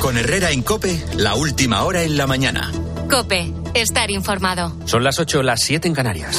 Con Herrera en COPE, la última hora en la mañana. COPE, estar informado. Son las 8, las 7 en Canarias.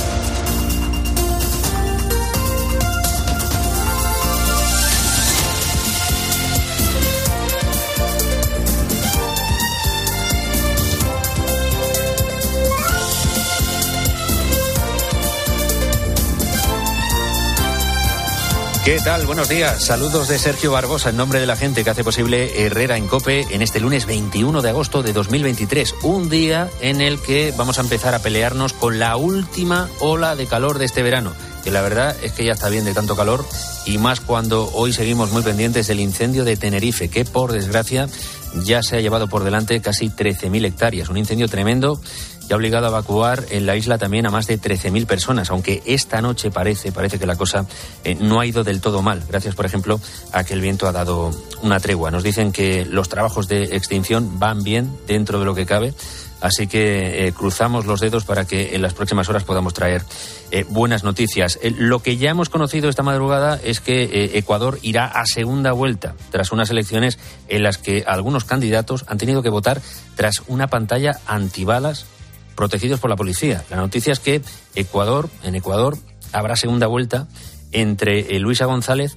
¿Qué tal? Buenos días. Saludos de Sergio Barbosa en nombre de la gente que hace posible Herrera en COPE en este lunes 21 de agosto de 2023. Un día en el que vamos a empezar a pelearnos con la última ola de calor de este verano. Que la verdad es que ya está bien de tanto calor y más cuando hoy seguimos muy pendientes del incendio de Tenerife, que por desgracia ya se ha llevado por delante casi 13.000 hectáreas. Un incendio tremendo que ha obligado a evacuar en la isla también a más de 13.000 personas, aunque esta noche parece que la cosa no ha ido del todo mal, gracias por ejemplo a que el viento ha dado una tregua. Nos dicen que los trabajos de extinción van bien dentro de lo que cabe. Así que cruzamos los dedos para que en las próximas horas podamos traer buenas noticias. Lo que ya hemos conocido esta madrugada es que Ecuador irá a segunda vuelta tras unas elecciones en las que algunos candidatos han tenido que votar tras una pantalla antibalas protegidos por la policía. La noticia es que en Ecuador habrá segunda vuelta entre Luisa González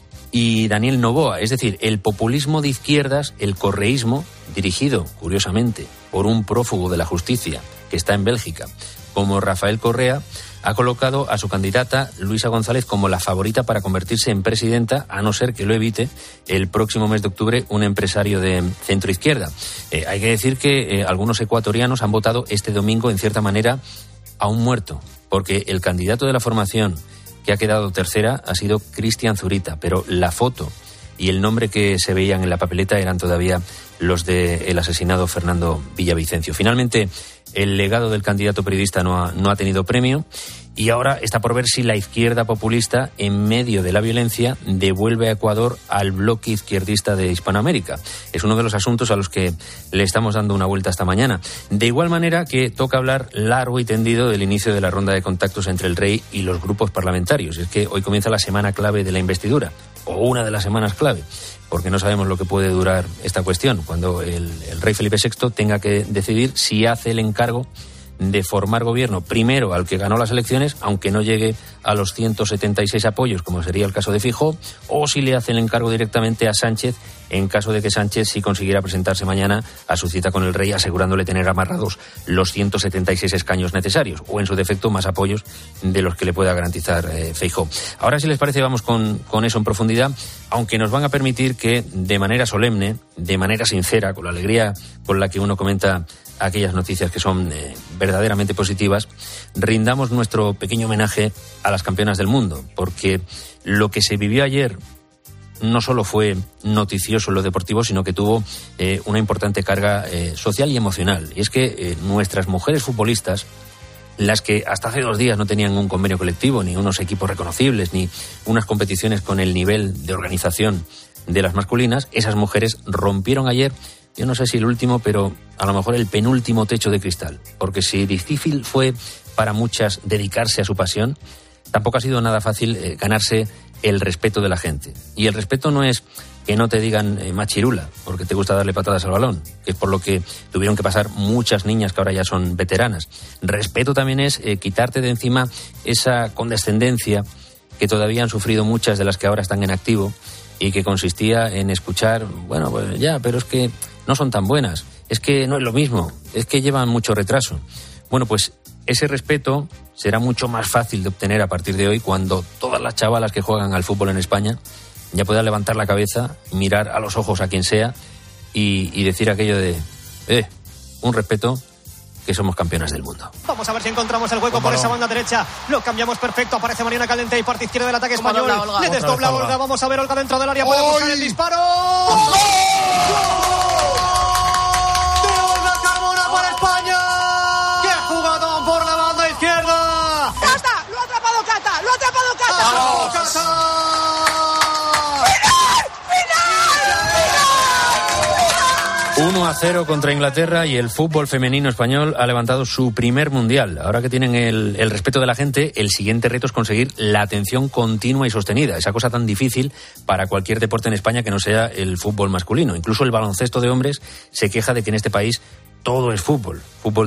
y Daniel Noboa, es decir, el populismo de izquierdas, el correísmo, dirigido, curiosamente, por un prófugo de la justicia que está en Bélgica, como Rafael Correa, ha colocado a su candidata Luisa González como la favorita para convertirse en presidenta, a no ser que lo evite el próximo mes de octubre un empresario de centroizquierda. Hay que decir que algunos ecuatorianos han votado este domingo, en cierta manera, a un muerto, porque el candidato de la formación que ha quedado tercera ha sido Cristian Zurita, pero la foto y el nombre que se veían en la papeleta eran todavía los del asesinado Fernando Villavicencio. Finalmente, el legado del candidato periodista no ha tenido premio y ahora está por ver si la izquierda populista, en medio de la violencia, devuelve a Ecuador al bloque izquierdista de Hispanoamérica. Es uno de los asuntos a los que le estamos dando una vuelta esta mañana. De igual manera que toca hablar largo y tendido del inicio de la ronda de contactos entre el rey y los grupos parlamentarios. Es que hoy comienza la semana clave de la investidura, o una de las semanas clave, porque no sabemos lo que puede durar esta cuestión, cuando el rey Felipe VI tenga que decidir si hace el encargo de formar gobierno primero al que ganó las elecciones, aunque no llegue a los 176 apoyos, como sería el caso de Feijóo, o si le hace el encargo directamente a Sánchez, en caso de que Sánchez sí consiguiera presentarse mañana a su cita con el rey, asegurándole tener amarrados los 176 escaños necesarios, o en su defecto más apoyos de los que le pueda garantizar Feijóo. Ahora, si les parece, vamos con eso en profundidad, aunque nos van a permitir que de manera solemne, de manera sincera, con la alegría con la que uno comenta aquellas noticias que son verdaderamente positivas, rindamos nuestro pequeño homenaje a las campeonas del mundo, porque lo que se vivió ayer no solo fue noticioso en lo deportivo, sino que tuvo una importante carga social y emocional. Y es que nuestras mujeres futbolistas, las que hasta hace 2 días no tenían un convenio colectivo, ni unos equipos reconocibles, ni unas competiciones con el nivel de organización de las masculinas, esas mujeres rompieron ayer, yo no sé si el último, pero a lo mejor el penúltimo techo de cristal. Porque si difícil fue para muchas dedicarse a su pasión, tampoco ha sido nada fácil ganarse el respeto de la gente. Y el respeto no es que no te digan machirula, porque te gusta darle patadas al balón, que es por lo que tuvieron que pasar muchas niñas que ahora ya son veteranas. Respeto también es quitarte de encima esa condescendencia que todavía han sufrido muchas de las que ahora están en activo y que consistía en escuchar, bueno, pues ya, pero es que no son tan buenas, es que no es lo mismo, es que llevan mucho retraso. Bueno, pues ese respeto será mucho más fácil de obtener a partir de hoy, cuando todas las chavalas que juegan al fútbol en España ya puedan levantar la cabeza, mirar a los ojos a quien sea y decir aquello de un respeto, que somos campeonas del mundo. Vamos a ver si encontramos el hueco por esa banda derecha. Lo cambiamos perfecto. Aparece Mariana Caldente y parte izquierda del ataque español. Le desdobla Olga. Vamos a ver Olga dentro del área. Puede buscar el disparo. ¡Gol! ¡De Olga Carmona para España! ¡Qué jugadón por la banda izquierda! ¡Cata! ¡Lo ha atrapado Cata! ¡Lo ha atrapado Cata! ¡Vamos, Cata! 1-0 contra Inglaterra y el fútbol femenino español ha levantado su primer mundial. Ahora que tienen el respeto de la gente, el siguiente reto es conseguir la atención continua y sostenida. Esa cosa tan difícil para cualquier deporte en España que no sea el fútbol masculino. Incluso el baloncesto de hombres se queja de que en este país todo es fútbol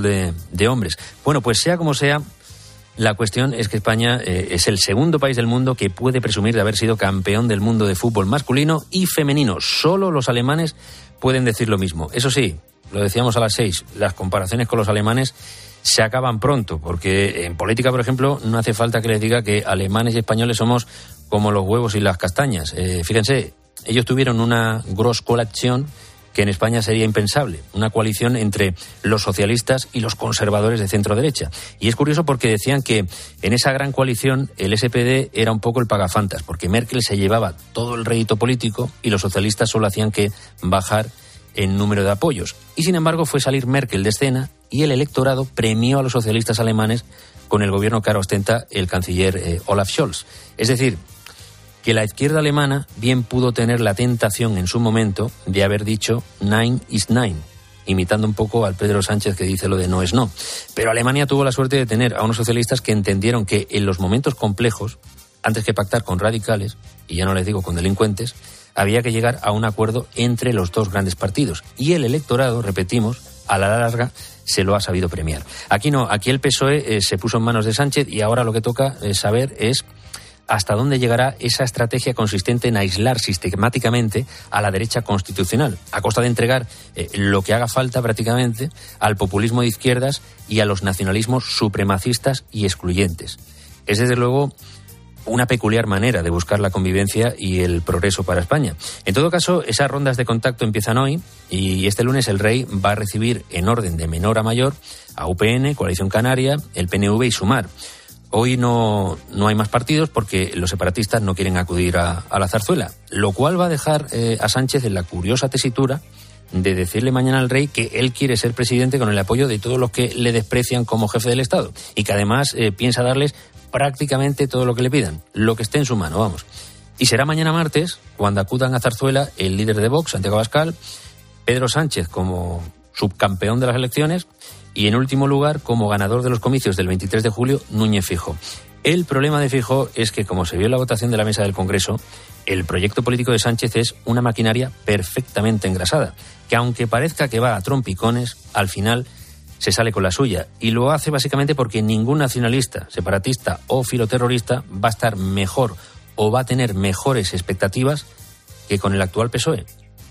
de hombres. Bueno, pues sea como sea, la cuestión es que España es el segundo país del mundo que puede presumir de haber sido campeón del mundo de fútbol masculino y femenino. Solo los alemanes pueden decir lo mismo. Eso sí, lo decíamos a las 6, las comparaciones con los alemanes se acaban pronto, porque en política, por ejemplo, no hace falta que les diga que alemanes y españoles somos como los huevos y las castañas. Fíjense, ellos tuvieron una Großkoalition que en España sería impensable, una coalición entre los socialistas y los conservadores de centro-derecha. Y es curioso porque decían que en esa gran coalición el SPD era un poco el pagafantas, porque Merkel se llevaba todo el rédito político y los socialistas solo hacían que bajar el número de apoyos. Y sin embargo fue salir Merkel de escena y el electorado premió a los socialistas alemanes con el gobierno que ahora ostenta el canciller Olaf Scholz. Es decir, que la izquierda alemana bien pudo tener la tentación en su momento de haber dicho Nein ist Nein, imitando un poco al Pedro Sánchez que dice lo de no es no. Pero Alemania tuvo la suerte de tener a unos socialistas que entendieron que en los momentos complejos, antes que pactar con radicales, y ya no les digo con delincuentes, había que llegar a un acuerdo entre los dos grandes partidos. Y el electorado, repetimos, a la larga se lo ha sabido premiar. Aquí no, aquí el PSOE se puso en manos de Sánchez y ahora lo que toca saber es hasta dónde llegará esa estrategia consistente en aislar sistemáticamente a la derecha constitucional, a costa de entregar lo que haga falta prácticamente al populismo de izquierdas y a los nacionalismos supremacistas y excluyentes. Es desde luego una peculiar manera de buscar la convivencia y el progreso para España. En todo caso, esas rondas de contacto empiezan hoy y este lunes el Rey va a recibir en orden de menor a mayor a UPN, Coalición Canaria, el PNV y Sumar. Hoy no hay más partidos porque los separatistas no quieren acudir a la zarzuela, lo cual va a dejar a Sánchez en la curiosa tesitura de decirle mañana al Rey que él quiere ser presidente con el apoyo de todos los que le desprecian como jefe del Estado y que además piensa darles prácticamente todo lo que le pidan, lo que esté en su mano, vamos. Y será mañana martes cuando acudan a Zarzuela el líder de Vox, Santiago Abascal, Pedro Sánchez como subcampeón de las elecciones y en último lugar como ganador de los comicios del 23 de julio, Núñez Feijóo. El problema de Feijóo es que, como se vio en la votación de la mesa del Congreso, el proyecto político de Sánchez es una maquinaria perfectamente engrasada, que aunque parezca que va a trompicones, al final se sale con la suya. Y lo hace básicamente porque ningún nacionalista, separatista o filoterrorista va a estar mejor o va a tener mejores expectativas que con el actual PSOE.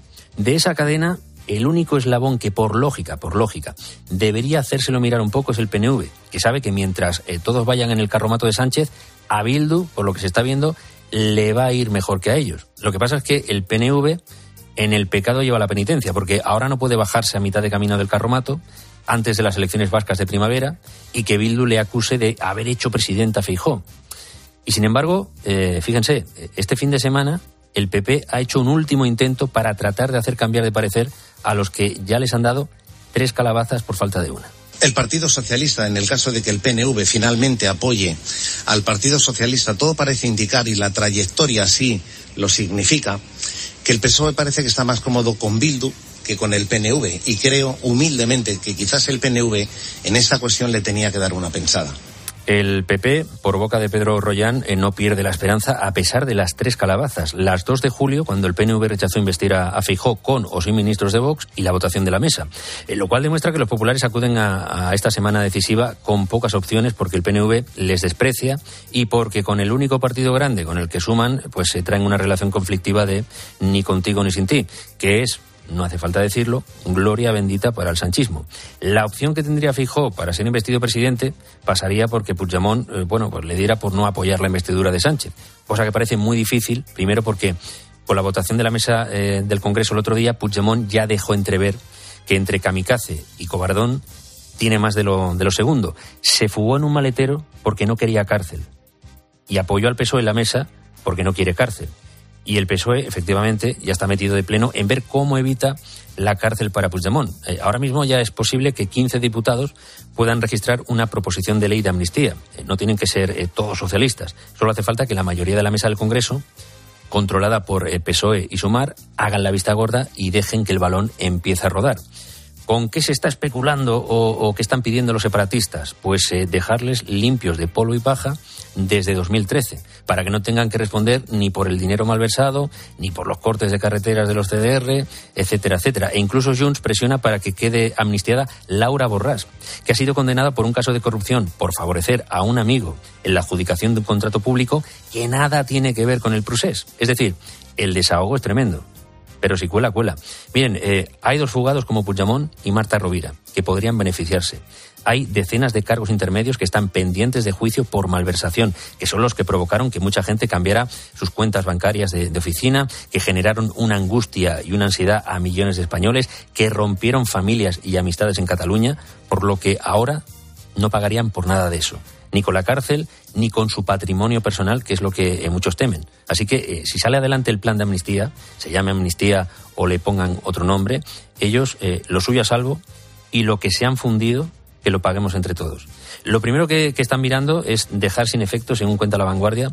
De esa cadena, el único eslabón que por lógica, debería hacérselo mirar un poco es el PNV, que sabe que mientras todos vayan en el carromato de Sánchez, a Bildu, por lo que se está viendo, le va a ir mejor que a ellos. Lo que pasa es que el PNV en el pecado lleva la penitencia, porque ahora no puede bajarse a mitad de camino del carromato antes de las elecciones vascas de primavera y que Bildu le acuse de haber hecho presidenta a Feijóo. Y sin embargo, fíjense, este fin de semana el PP ha hecho un último intento para tratar de hacer cambiar de parecer a los que ya les han dado 3 calabazas por falta de una. El Partido Socialista, en el caso de que el PNV finalmente apoye al Partido Socialista, todo parece indicar, y la trayectoria así lo significa, que el PSOE parece que está más cómodo con Bildu que con el PNV. Y creo humildemente que quizás el PNV en esta cuestión le tenía que dar una pensada. El PP, por boca de Pedro Rollán, no pierde la esperanza a pesar de las 3 calabazas. Las 2 de julio, cuando el PNV rechazó investir a Feijóo con o sin ministros de Vox, y la votación de la mesa. Lo cual demuestra que los populares acuden a esta semana decisiva con pocas opciones porque el PNV les desprecia y porque con el único partido grande con el que suman, pues se traen una relación conflictiva de ni contigo ni sin ti, que es, no hace falta decirlo, gloria bendita para el sanchismo. La opción que tendría Feijóo para ser investido presidente pasaría porque Puigdemont, pues le diera por no apoyar la investidura de Sánchez, cosa que parece muy difícil, primero porque con la votación de la mesa del Congreso el otro día, Puigdemont ya dejó entrever que entre kamikaze y cobardón tiene más de lo segundo. Se fugó en un maletero porque no quería cárcel y apoyó al PSOE en la mesa porque no quiere cárcel. Y el PSOE, efectivamente, ya está metido de pleno en ver cómo evita la cárcel para Puigdemont. Ahora mismo ya es posible que 15 diputados puedan registrar una proposición de ley de amnistía. No tienen que ser todos socialistas. Solo hace falta que la mayoría de la mesa del Congreso controlada por PSOE y Sumar, hagan la vista gorda y dejen que el balón empiece a rodar. ¿Con qué se está especulando o qué están pidiendo los separatistas? Pues dejarles limpios de polvo y paja desde 2013, para que no tengan que responder ni por el dinero malversado, ni por los cortes de carreteras de los CDR, etcétera, etcétera. E incluso Junts presiona para que quede amnistiada Laura Borràs, que ha sido condenada por un caso de corrupción por favorecer a un amigo en la adjudicación de un contrato público que nada tiene que ver con el procés. Es decir, el desahogo es tremendo. Pero si cuela, cuela. Miren, hay 2 fugados como Puigdemont y Marta Rovira, que podrían beneficiarse. Hay decenas de cargos intermedios que están pendientes de juicio por malversación, que son los que provocaron que mucha gente cambiara sus cuentas bancarias de oficina, que generaron una angustia y una ansiedad a millones de españoles, que rompieron familias y amistades en Cataluña, por lo que ahora no pagarían por nada de eso. Ni con la cárcel, ni con su patrimonio personal, que es lo que muchos temen. Así que si sale adelante el plan de amnistía, se llame amnistía o le pongan otro nombre, ellos lo suyo a salvo y lo que se han fundido, que lo paguemos entre todos. Lo primero que están mirando es dejar sin efecto, según cuenta La Vanguardia,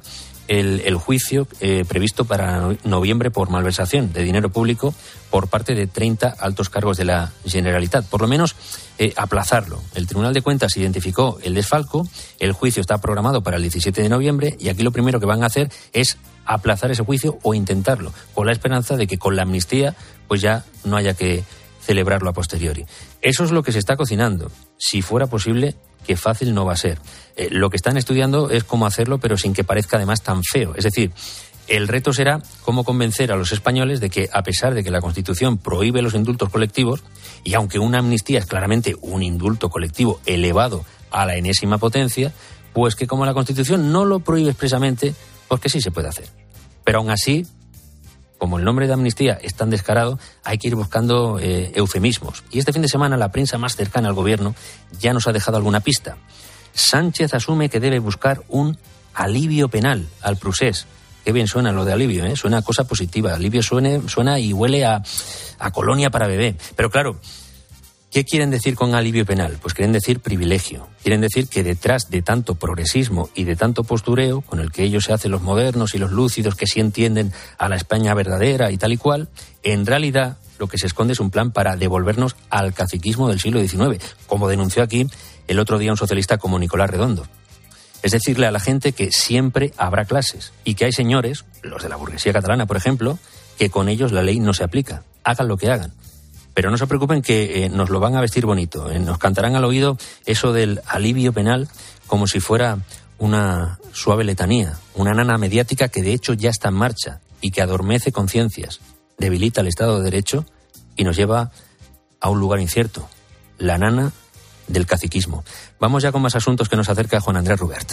el juicio previsto para noviembre por malversación de dinero público por parte de 30 altos cargos de la Generalitat. Por lo menos aplazarlo. El Tribunal de Cuentas identificó el desfalco, el juicio está programado para el 17 de noviembre y aquí lo primero que van a hacer es aplazar ese juicio o intentarlo, con la esperanza de que con la amnistía pues ya no haya que celebrarlo a posteriori. Eso es lo que se está cocinando. Si fuera posible, que fácil no va a ser. Lo que están estudiando es cómo hacerlo, pero sin que parezca además tan feo. Es decir, el reto será cómo convencer a los españoles de que, a pesar de que la Constitución prohíbe los indultos colectivos, y aunque una amnistía es claramente un indulto colectivo elevado a la enésima potencia, pues que como la Constitución no lo prohíbe expresamente, pues que sí se puede hacer. Pero aún así, como el nombre de amnistía es tan descarado, hay que ir buscando eufemismos. Y este fin de semana la prensa más cercana al gobierno ya nos ha dejado alguna pista. Sánchez asume que debe buscar un alivio penal al procés. Qué bien suena lo de alivio, ¿eh? Suena a cosa positiva. Alivio suena y huele a colonia para bebé. Pero claro, ¿qué quieren decir con alivio penal? Pues quieren decir privilegio. Quieren decir que detrás de tanto progresismo y de tanto postureo, con el que ellos se hacen los modernos y los lúcidos que sí entienden a la España verdadera y tal y cual, en realidad lo que se esconde es un plan para devolvernos al caciquismo del siglo XIX, como denunció aquí el otro día un socialista como Nicolás Redondo. Es decirle a la gente que siempre habrá clases y que hay señores, los de la burguesía catalana, por ejemplo, que con ellos la ley no se aplica. Hagan lo que hagan. Pero no se preocupen que nos lo van a vestir bonito. Nos cantarán al oído eso del alivio penal como si fuera una suave letanía, una nana mediática que de hecho ya está en marcha y que adormece conciencias, debilita el Estado de Derecho y nos lleva a un lugar incierto, la nana del caciquismo. Vamos ya con más asuntos que nos acerca Juan Andrés Rubert.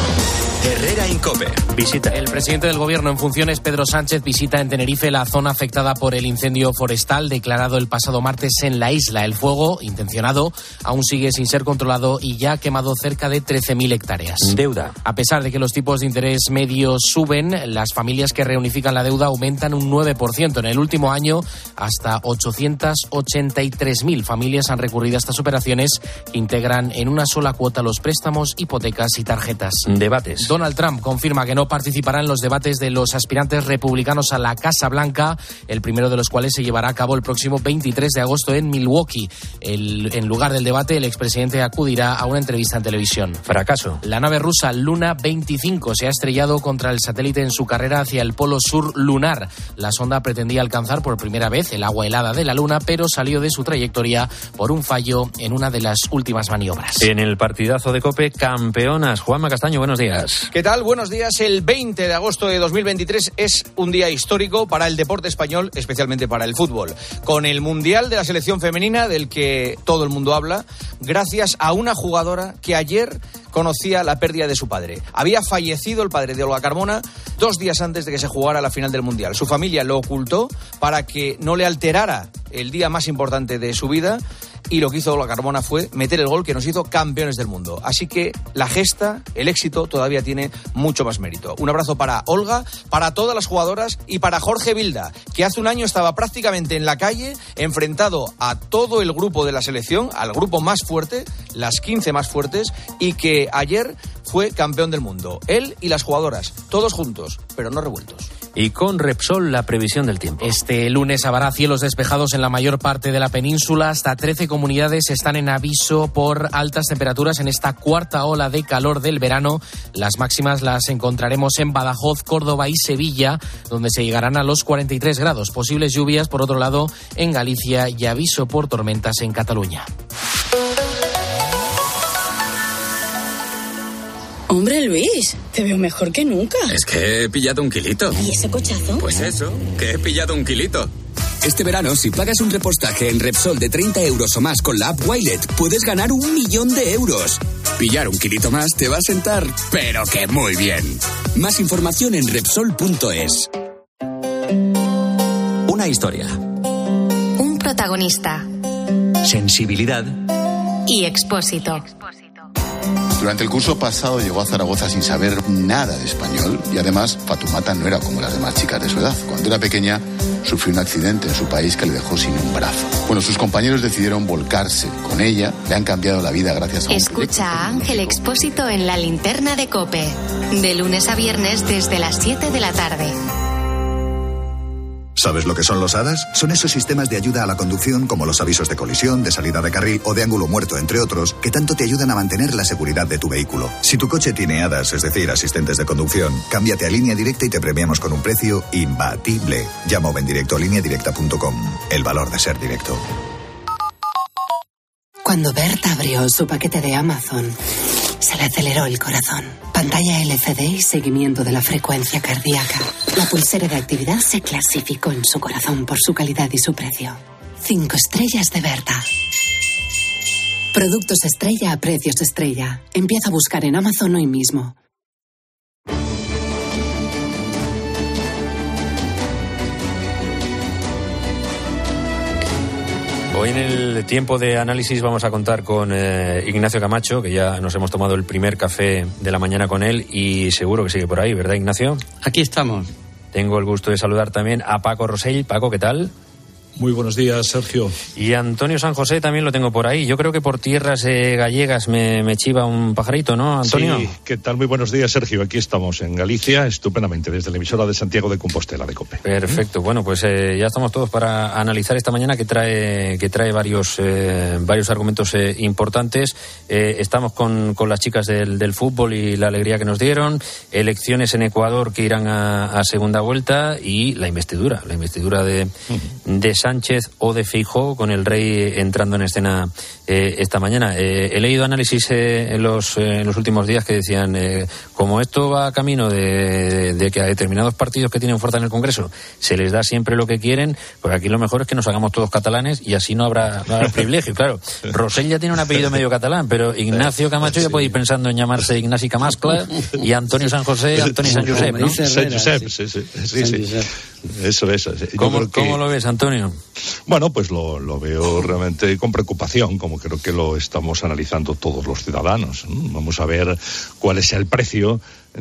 Herrera Incope. Visita. El presidente del Gobierno en funciones, Pedro Sánchez, visita en Tenerife la zona afectada por el incendio forestal declarado el pasado martes en la isla. El fuego, intencionado, aún sigue sin ser controlado y ya ha quemado cerca de 13.000 hectáreas. Deuda. A pesar de que los tipos de interés medios suben, las familias que reunifican la deuda aumentan un 9%. En el último año, hasta 883.000 familias han recurrido a estas operaciones que integran en una sola cuota los préstamos, hipotecas y tarjetas. Debates. Donald Trump confirma que no participará en los debates de los aspirantes republicanos a la Casa Blanca, el primero de los cuales se llevará a cabo el próximo 23 de agosto en Milwaukee. En lugar del debate, el expresidente acudirá a una entrevista en televisión. Fracaso. La nave rusa Luna 25 se ha estrellado contra el satélite en su carrera hacia el polo sur lunar. La sonda pretendía alcanzar por primera vez el agua helada de la Luna, pero salió de su trayectoria por un fallo en una de las últimas maniobras. En el partidazo de COPE, campeonas. Juanma Castaño, buenos días. ¿Qué tal? Buenos días. El 20 de agosto de 2023 es un día histórico para el deporte español, especialmente para el fútbol. Con el Mundial de la selección femenina, del que todo el mundo habla, gracias a una jugadora que ayer conocía la pérdida de su padre. Había fallecido el padre de Olga Carmona 2 días antes de que se jugara la final del Mundial. Su familia lo ocultó para que no le alterara el día más importante de su vida, y lo que hizo Olga Carmona fue meter el gol que nos hizo campeones del mundo. Así que la gesta, el éxito, todavía tiene mucho más mérito. Un abrazo para Olga, para todas las jugadoras y para Jorge Vilda, que hace un año estaba prácticamente en la calle, enfrentado a todo el grupo de la selección, al grupo más fuerte, las 15 más fuertes, y que ayer fue campeón del mundo. Él y las jugadoras, todos juntos, pero no revueltos. Y con Repsol, la previsión del tiempo. Este lunes habrá cielos despejados en la mayor parte de la península. Hasta 13 comunidades están en aviso por altas temperaturas en esta cuarta ola de calor del verano. Las máximas las encontraremos en Badajoz, Córdoba y Sevilla, donde se llegarán a los 43 grados. Posibles lluvias, por otro lado, en Galicia y aviso por tormentas en Cataluña. Hombre, Luis, te veo mejor que nunca. Es que he pillado 1 kilito. ¿Y ese cochazo? Pues eso, que he pillado 1 kilito. Este verano, si pagas un repostaje en Repsol de 30 euros o más con la app Wilet, puedes ganar 1 millón de euros. Pillar 1 kilito más te va a sentar, pero que muy bien. Más información en Repsol.es. Una historia. Un protagonista. Sensibilidad. Y Expósito. Durante el curso pasado llegó a Zaragoza sin saber nada de español y además Fatumata no era como las demás chicas de su edad. Cuando era pequeña sufrió un accidente en su país que le dejó sin un brazo. Bueno, sus compañeros decidieron volcarse con ella, le han cambiado la vida gracias a un Escucha a Ángel Expósito en La Linterna de COPE, de lunes a viernes desde las 7 de la tarde. ¿Sabes lo que son los ADAS? Son esos sistemas de ayuda a la conducción como los avisos de colisión, de salida de carril o de ángulo muerto, entre otros, que tanto te ayudan a mantener la seguridad de tu vehículo. Si tu coche tiene ADAS, es decir, asistentes de conducción, cámbiate a Línea Directa y te premiamos con un precio imbatible. Llama o ven directo a lineadirecta.com. El valor de ser directo. Cuando Berta abrió su paquete de Amazon, se le aceleró el corazón. Pantalla LCD y seguimiento de la frecuencia cardíaca. La pulsera de actividad se clasificó en su corazón por su calidad y su precio. 5 estrellas de Berta. Productos estrella a precios estrella. Empieza a buscar en Amazon hoy mismo. Hoy en el tiempo de análisis vamos a contar con Ignacio Camacho, que ya nos hemos tomado el primer café de la mañana con él y seguro que sigue por ahí, ¿verdad, Ignacio? Aquí estamos. Tengo el gusto de saludar también a Paco Rosell. Paco, ¿qué tal? Muy buenos días, Sergio. Y Antonio San José también lo tengo por ahí. Yo creo que por tierras gallegas me chiva un pajarito, ¿no, Antonio? Sí, ¿qué tal? Muy buenos días, Sergio. Aquí estamos en Galicia, estupendamente, desde la emisora de Santiago de Compostela, de COPE. Perfecto. Bueno, pues ya estamos todos para analizar esta mañana que trae varios argumentos importantes. Estamos con las chicas del fútbol y la alegría que nos dieron. Elecciones en Ecuador que irán a segunda vuelta y la investidura de Sánchez o de Feijóo, con el rey entrando en escena esta mañana. He leído análisis en los últimos días que decían, como esto va camino de que a determinados partidos que tienen fuerza en el Congreso se les da siempre lo que quieren, pues aquí lo mejor es que nos hagamos todos catalanes y así no habrá privilegio. Claro, Rosell ya tiene un apellido medio catalán, pero Ignacio Camacho ya puede ir pensando en llamarse Ignasi Camascla y Antonio San José, Antonio San Josep, ¿no? San Josep, sí. Eso es. ¿Cómo lo ves, Antonio? Bueno, pues lo veo realmente con preocupación, como creo que lo estamos analizando todos los ciudadanos. Vamos a ver cuál es el precio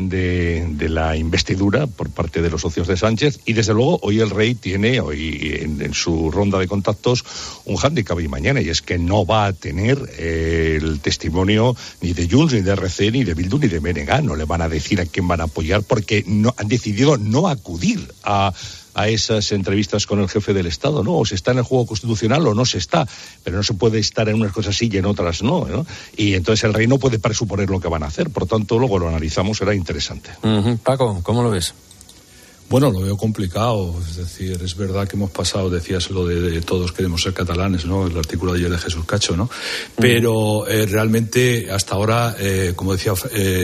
de la investidura por parte de los socios de Sánchez y desde luego hoy el rey tiene en su ronda de contactos un hándicap y mañana, y es que no va a tener el testimonio ni de Junts, ni de RC, ni de Bildu, ni de BNG. No le van a decir a quién van a apoyar porque no han decidido no acudir a esas entrevistas con el jefe del Estado, ¿no? O se está en el juego constitucional o no se está, pero no se puede estar en unas cosas sí y en otras no, ¿no? Y entonces el rey no puede presuponer lo que van a hacer, por tanto luego lo analizamos, será interesante. Paco, ¿cómo lo ves? Bueno, lo veo complicado, es decir, es verdad que hemos pasado, decías lo de todos queremos ser catalanes, ¿no? El artículo de ayer de Jesús Cacho, ¿no? Pero realmente hasta ahora, como decía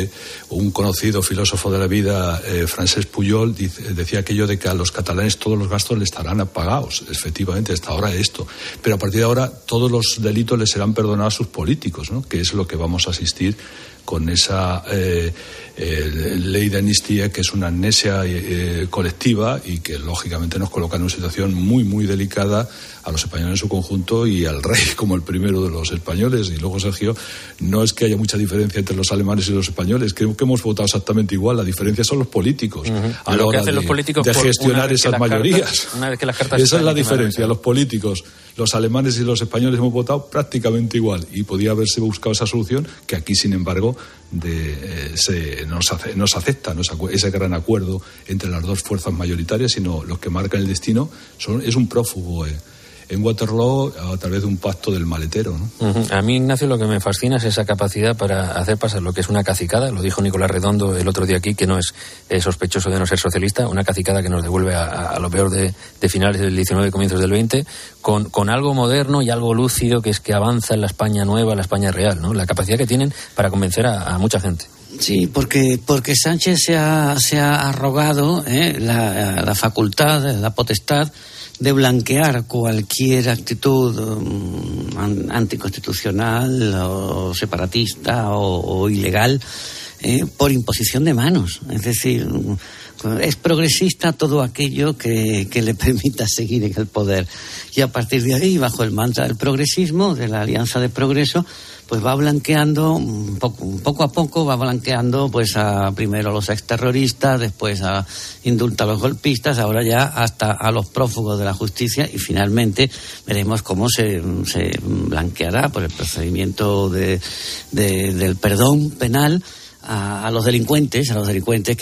un conocido filósofo de la vida, Francesc Pujol, decía aquello de que a los catalanes todos los gastos les estarán pagados, efectivamente, hasta ahora esto. Pero a partir de ahora todos los delitos les serán perdonados a sus políticos, ¿no? Que es lo que vamos a asistir con esa ley de amnistía, que es una amnesia colectiva y que lógicamente nos coloca en una situación muy, muy delicada a los españoles en su conjunto y al rey como el primero de los españoles. Y luego, Sergio, no es que haya mucha diferencia entre los alemanes y los españoles, creo que hemos votado exactamente igual, la diferencia son los políticos a la hora de gestionar esas mayorías. Esa es la diferencia, los políticos, los alemanes y los españoles hemos votado prácticamente igual y podía haberse buscado esa solución, que aquí, sin embargo, nos acepta, ese gran acuerdo entre las dos fuerzas mayoritarias, sino los que marcan el destino es un prófugo en Waterloo a través de un pacto del maletero, ¿no? Uh-huh. A mí, Ignacio, lo que me fascina es esa capacidad para hacer pasar lo que es una cacicada, lo dijo Nicolás Redondo el otro día aquí, que no es sospechoso de no ser socialista, una cacicada que nos devuelve a lo peor de finales del 19 y comienzos del 20, con algo moderno y algo lúcido, que es que avanza en la España nueva, la España real, ¿no? La capacidad que tienen para convencer a mucha gente. Sí, porque Sánchez se ha arrogado la facultad, la potestad de blanquear cualquier actitud anticonstitucional o separatista o ilegal por imposición de manos. Es decir, es progresista todo aquello que le permita seguir en el poder. Y a partir de ahí, bajo el mantra del progresismo, de la Alianza de Progreso, pues va blanqueando, poco a poco va blanqueando pues primero a los exterroristas, después indulta a los golpistas, ahora ya hasta a los prófugos de la justicia, y finalmente veremos cómo se blanqueará por el procedimiento del perdón penal a los delincuentes que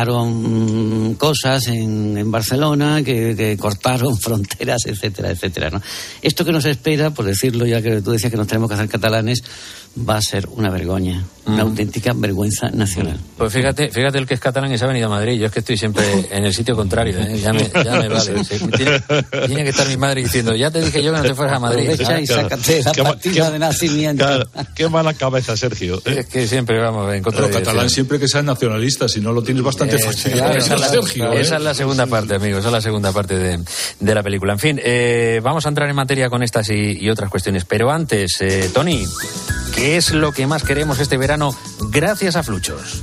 asaltaron cosas en Barcelona, que cortaron fronteras, etcétera, etcétera, ¿no? Esto que nos espera, por decirlo, ya que tú decías que nos tenemos que hacer catalanes, va a ser una vergüenza, una auténtica vergüenza nacional. Pues fíjate el que es catalán y se ha venido a Madrid. Yo es que estoy siempre en el sitio contrario, ¿eh? Ya me vale. Sí. Tiene que estar mi madre diciendo, ya te dije yo que no te fueras a Madrid. Aprovecha y sácate la partida de nacimiento. Claro, qué mala cabeza, Sergio. Es que siempre vamos en contra de catalán, siempre que seas nacionalista, si no lo tienes bastante fácil. Claro, esa es la segunda parte, amigos, esa es la segunda parte de la película. En fin, vamos a entrar en materia con estas y otras cuestiones. Pero antes, Tony, ¿qué es lo que más queremos este verano gracias a Fluchos?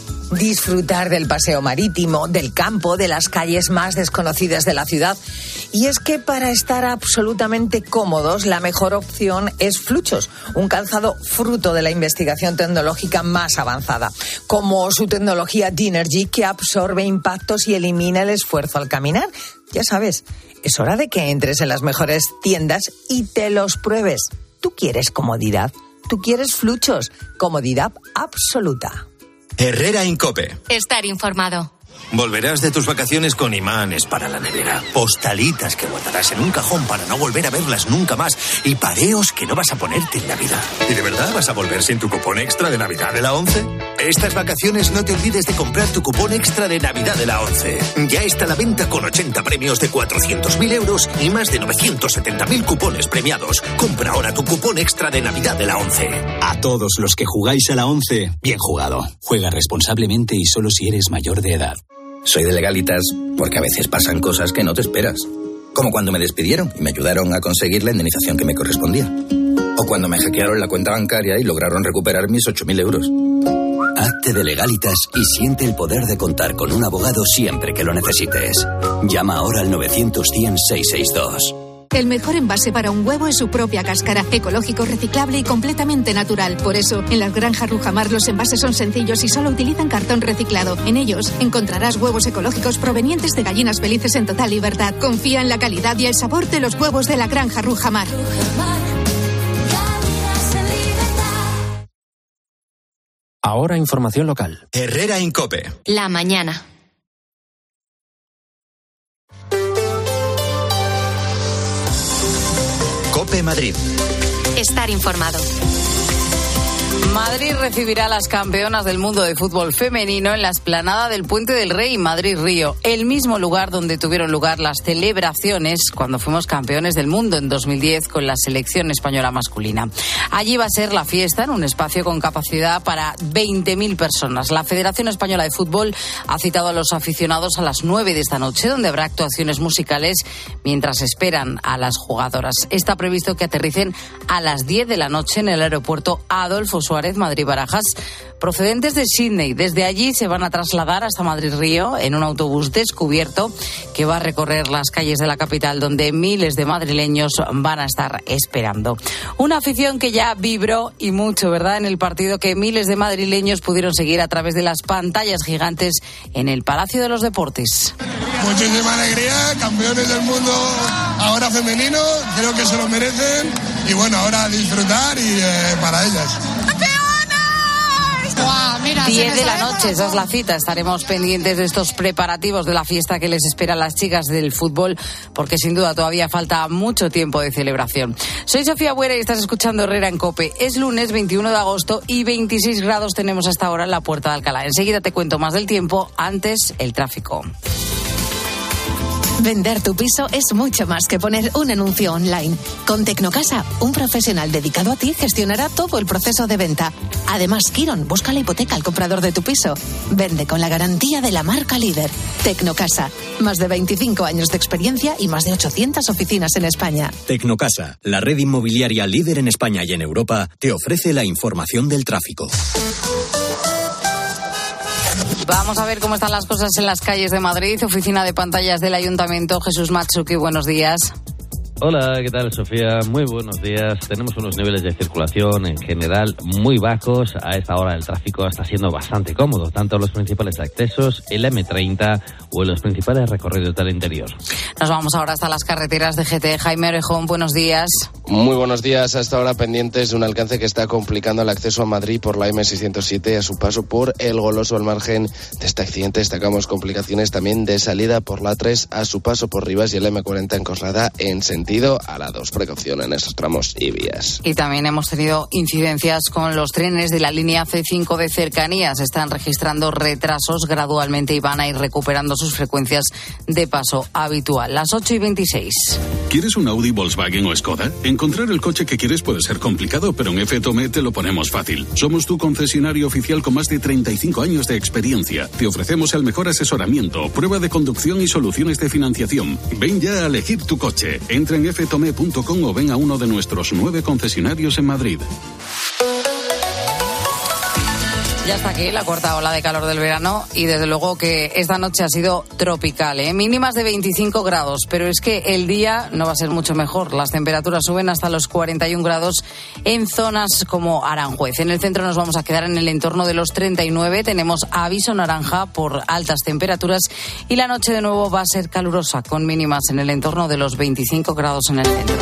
Disfrutar del paseo marítimo, del campo, de las calles más desconocidas de la ciudad. Y es que para estar absolutamente cómodos, la mejor opción es Fluchos, un calzado fruto de la investigación tecnológica más avanzada, como su tecnología Dynergy, que absorbe impactos y elimina el esfuerzo al caminar. Ya sabes, es hora de que entres en las mejores tiendas y te los pruebes. ¿Tú quieres comodidad? ¿Tú quieres Fluchos? Comodidad absoluta. Herrera en COPE. Estar informado. Volverás de tus vacaciones con imanes para la nevera, postalitas que guardarás en un cajón para no volver a verlas nunca más y pareos que no vas a ponerte en Navidad. ¿Y de verdad vas a volver sin tu cupón extra de Navidad de la ONCE? Estas vacaciones no te olvides de comprar tu cupón extra de Navidad de la ONCE. Ya está a la venta con 80 premios de 400.000 euros y más de 970.000 cupones premiados. Compra ahora tu cupón extra de Navidad de la ONCE. A todos los que jugáis a la ONCE, bien jugado. Juega responsablemente y solo si eres mayor de edad. Soy de Legalitas porque a veces pasan cosas que no te esperas. Como cuando me despidieron y me ayudaron a conseguir la indemnización que me correspondía. O cuando me hackearon la cuenta bancaria y lograron recuperar mis 8.000 euros. Hazte de Legalitas y siente el poder de contar con un abogado siempre que lo necesites. Llama ahora al 900-100-662. El mejor envase para un huevo es su propia cáscara, ecológico, reciclable y completamente natural. Por eso, en las granjas Rujamar los envases son sencillos y solo utilizan cartón reciclado. En ellos encontrarás huevos ecológicos provenientes de gallinas felices en total libertad. Confía en la calidad y el sabor de los huevos de la granja Rujamar. Ahora información local. Herrera en COPE. La mañana. COPE Madrid. Estar informado. Madrid recibirá a las campeonas del mundo de fútbol femenino en la explanada del Puente del Rey, Madrid-Río, el mismo lugar donde tuvieron lugar las celebraciones cuando fuimos campeones del mundo en 2010 con la selección española masculina. Allí va a ser la fiesta en un espacio con capacidad para 20.000 personas. La Federación Española de Fútbol ha citado a los aficionados a las 9 de esta noche, donde habrá actuaciones musicales mientras esperan a las jugadoras. Está previsto que aterricen a las 10 de la noche en el aeropuerto Adolfo Suárez, Madrid-Barajas, procedentes de Sídney. Desde allí se van a trasladar hasta Madrid-Río en un autobús descubierto que va a recorrer las calles de la capital, donde miles de madrileños van a estar esperando. Una afición que ya vibró y mucho, ¿verdad?, en el partido que miles de madrileños pudieron seguir a través de las pantallas gigantes en el Palacio de los Deportes. Muchísima alegría, campeones del mundo ahora femenino, creo que se lo merecen y bueno, ahora a disfrutar y para ellas. ¡Campeonas! Mira, 10 de la noche, esa es la cita. Estaremos pendientes de estos preparativos de la fiesta que les espera a las chicas del fútbol, porque sin duda todavía falta mucho tiempo de celebración. Soy Sofía Buera y estás escuchando Herrera en COPE. Es lunes 21 de agosto y 26 grados tenemos hasta ahora en la Puerta de Alcalá. Enseguida te cuento más del tiempo, antes el tráfico. Vender tu piso es mucho más que poner un anuncio online. Con Tecnocasa, un profesional dedicado a ti gestionará todo el proceso de venta. Además, Quirón busca la hipoteca al comprador de tu piso. Vende con la garantía de la marca líder. Tecnocasa, más de 25 años de experiencia y más de 800 oficinas en España. Tecnocasa, la red inmobiliaria líder en España y en Europa, te ofrece la información del tráfico. Vamos a ver cómo están las cosas en las calles de Madrid. Oficina de pantallas del Ayuntamiento. Jesús Matsuki, buenos días. Hola, ¿qué tal, Sofía? Muy buenos días. Tenemos unos niveles de circulación en general muy bajos. A esta hora el tráfico está siendo bastante cómodo, tanto en los principales accesos, el M30 o en los principales recorridos del interior. Nos vamos ahora hasta las carreteras de GT. Jaime Orejón, buenos días. Muy buenos días. Hasta ahora pendientes de un alcance que está complicando el acceso a Madrid por la M607 a su paso por El Goloso. Al margen de este accidente destacamos complicaciones también de salida por la 3 a su paso por Rivas y el M40 en Coslada en sentido a la 2. Precaución en estos tramos y vías. Y también hemos tenido incidencias con los trenes de la línea C5 de cercanías. Están registrando retrasos gradualmente y van a ir recuperando sus frecuencias de paso habitual. Las 8:26. ¿Quieres un Audi, Volkswagen o Skoda? Encontrar el coche que quieres puede ser complicado, pero en F-Tome te lo ponemos fácil. Somos tu concesionario oficial con más de 35 años de experiencia. Te ofrecemos el mejor asesoramiento, prueba de conducción y soluciones de financiación. Ven ya a elegir tu coche. Entra en ftome.com o ven a uno de nuestros 9 concesionarios en Madrid. Ya está aquí la cuarta ola de calor del verano y desde luego que esta noche ha sido tropical, mínimas de 25 grados, pero es que el día no va a ser mucho mejor. Las temperaturas suben hasta los 41 grados en zonas como Aranjuez. En el centro nos vamos a quedar en el entorno de los 39, tenemos aviso naranja por altas temperaturas y la noche de nuevo va a ser calurosa con mínimas en el entorno de los 25 grados en el centro.